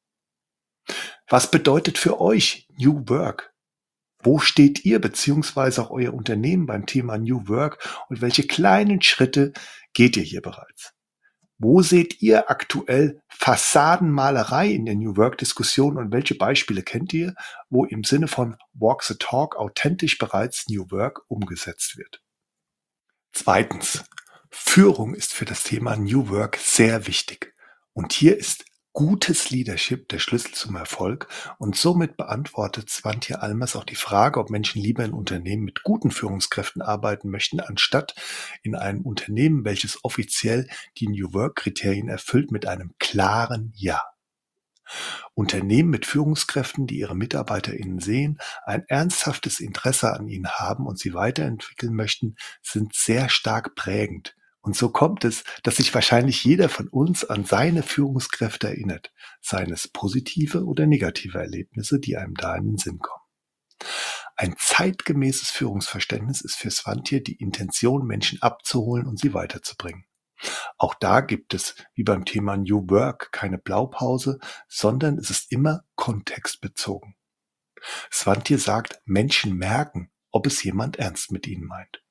Was bedeutet für euch New Work? Wo steht ihr bzw. auch euer Unternehmen beim Thema New Work und welche kleinen Schritte geht ihr hier bereits? Wo seht ihr aktuell Fassadenmalerei in der New Work-Diskussion und welche Beispiele kennt ihr, wo im Sinne von Walk the Talk authentisch bereits New Work umgesetzt wird? Zweitens, Führung ist für das Thema New Work sehr wichtig. Und hier ist gutes Leadership der Schlüssel zum Erfolg und somit beantwortet Swantje Almers auch die Frage, ob Menschen lieber in Unternehmen mit guten Führungskräften arbeiten möchten, anstatt in einem Unternehmen, welches offiziell die New Work-Kriterien erfüllt, mit einem klaren Ja. Unternehmen mit Führungskräften, die ihre MitarbeiterInnen sehen, ein ernsthaftes Interesse an ihnen haben und sie weiterentwickeln möchten, sind sehr stark prägend. Und so kommt es, dass sich wahrscheinlich jeder von uns an seine Führungskräfte erinnert, seien es positive oder negative Erlebnisse, die einem da in den Sinn kommen. Ein zeitgemäßes Führungsverständnis ist für Swantje die Intention, Menschen abzuholen und sie weiterzubringen. Auch da gibt es, wie beim Thema New Work, keine Blaupause, sondern es ist immer kontextbezogen. Swantje sagt, Menschen merken, ob es jemand ernst mit ihnen meint.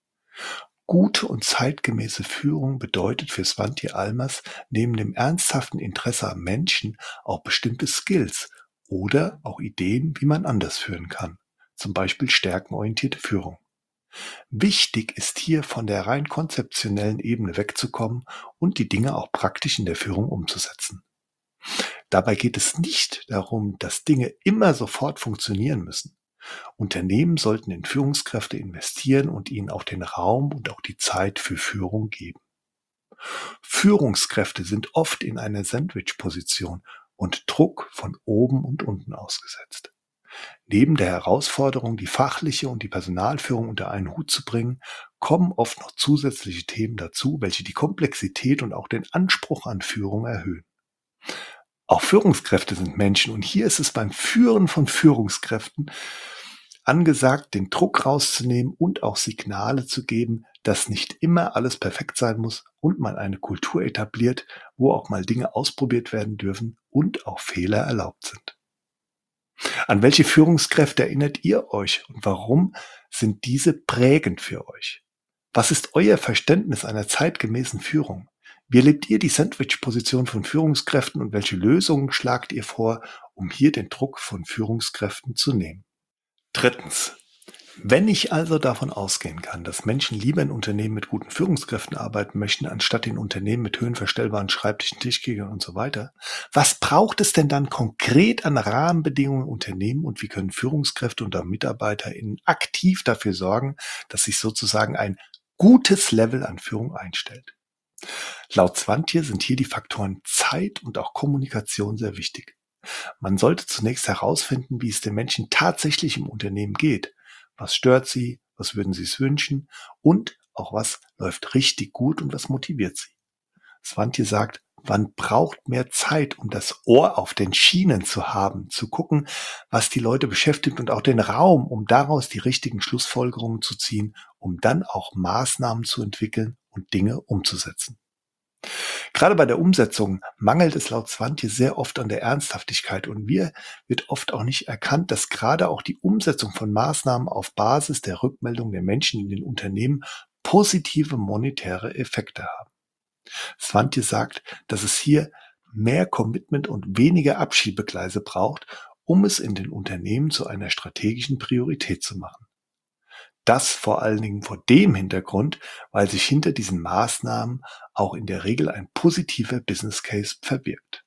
Gute und zeitgemäße Führung bedeutet für Swantje Almers neben dem ernsthaften Interesse am Menschen auch bestimmte Skills oder auch Ideen, wie man anders führen kann. Zum Beispiel stärkenorientierte Führung. Wichtig ist hier von der rein konzeptionellen Ebene wegzukommen und die Dinge auch praktisch in der Führung umzusetzen. Dabei geht es nicht darum, dass Dinge immer sofort funktionieren müssen. Unternehmen sollten in Führungskräfte investieren und ihnen auch den Raum und auch die Zeit für Führung geben. Führungskräfte sind oft in einer Sandwich-Position und Druck von oben und unten ausgesetzt. Neben der Herausforderung, die fachliche und die Personalführung unter einen Hut zu bringen, kommen oft noch zusätzliche Themen dazu, welche die Komplexität und auch den Anspruch an Führung erhöhen. Auch Führungskräfte sind Menschen und hier ist es beim Führen von Führungskräften angesagt, den Druck rauszunehmen und auch Signale zu geben, dass nicht immer alles perfekt sein muss und man eine Kultur etabliert, wo auch mal Dinge ausprobiert werden dürfen und auch Fehler erlaubt sind. An welche Führungskräfte erinnert ihr euch und warum sind diese prägend für euch? Was ist euer Verständnis einer zeitgemäßen Führung? Wie erlebt ihr die Sandwich-Position von Führungskräften und welche Lösungen schlagt ihr vor, um hier den Druck von Führungskräften zu nehmen? Drittens. Wenn ich also davon ausgehen kann, dass Menschen lieber in Unternehmen mit guten Führungskräften arbeiten möchten, anstatt in Unternehmen mit höhenverstellbaren Schreibtischen, Tischkickern und so weiter, was braucht es denn dann konkret an Rahmenbedingungen im Unternehmen und wie können Führungskräfte und auch MitarbeiterInnen aktiv dafür sorgen, dass sich sozusagen ein gutes Level an Führung einstellt? Laut Swantje sind hier die Faktoren Zeit und auch Kommunikation sehr wichtig. Man sollte zunächst herausfinden, wie es den Menschen tatsächlich im Unternehmen geht. Was stört sie? Was würden sie es wünschen? Und auch was läuft richtig gut und was motiviert sie? Swantje sagt, man braucht mehr Zeit, um das Ohr auf den Schienen zu haben, zu gucken, was die Leute beschäftigt und auch den Raum, um daraus die richtigen Schlussfolgerungen zu ziehen, um dann auch Maßnahmen zu entwickeln und Dinge umzusetzen. Gerade bei der Umsetzung mangelt es laut Swantje sehr oft an der Ernsthaftigkeit und mir wird oft auch nicht erkannt, dass gerade auch die Umsetzung von Maßnahmen auf Basis der Rückmeldung der Menschen in den Unternehmen positive monetäre Effekte haben. Swantje sagt, dass es hier mehr Commitment und weniger Abschiebegleise braucht, um es in den Unternehmen zu einer strategischen Priorität zu machen. Das vor allen Dingen vor dem Hintergrund, weil sich hinter diesen Maßnahmen auch in der Regel ein positiver Business Case verbirgt.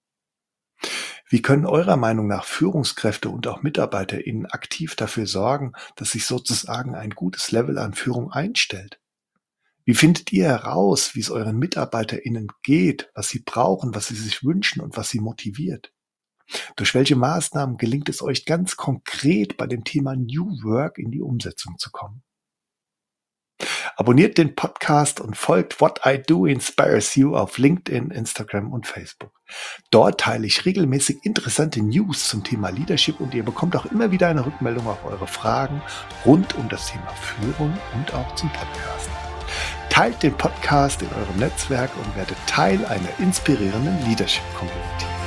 Wie können eurer Meinung nach Führungskräfte und auch MitarbeiterInnen aktiv dafür sorgen, dass sich sozusagen ein gutes Level an Führung einstellt? Wie findet ihr heraus, wie es euren MitarbeiterInnen geht, was sie brauchen, was sie sich wünschen und was sie motiviert? Durch welche Maßnahmen gelingt es euch ganz konkret bei dem Thema New Work in die Umsetzung zu kommen? Abonniert den Podcast und folgt What I Do Inspires You auf LinkedIn, Instagram und Facebook. Dort teile ich regelmäßig interessante News zum Thema Leadership und ihr bekommt auch immer wieder eine Rückmeldung auf eure Fragen rund um das Thema Führung und auch zum Podcast. Teilt den Podcast in eurem Netzwerk und werdet Teil einer inspirierenden Leadership-Community.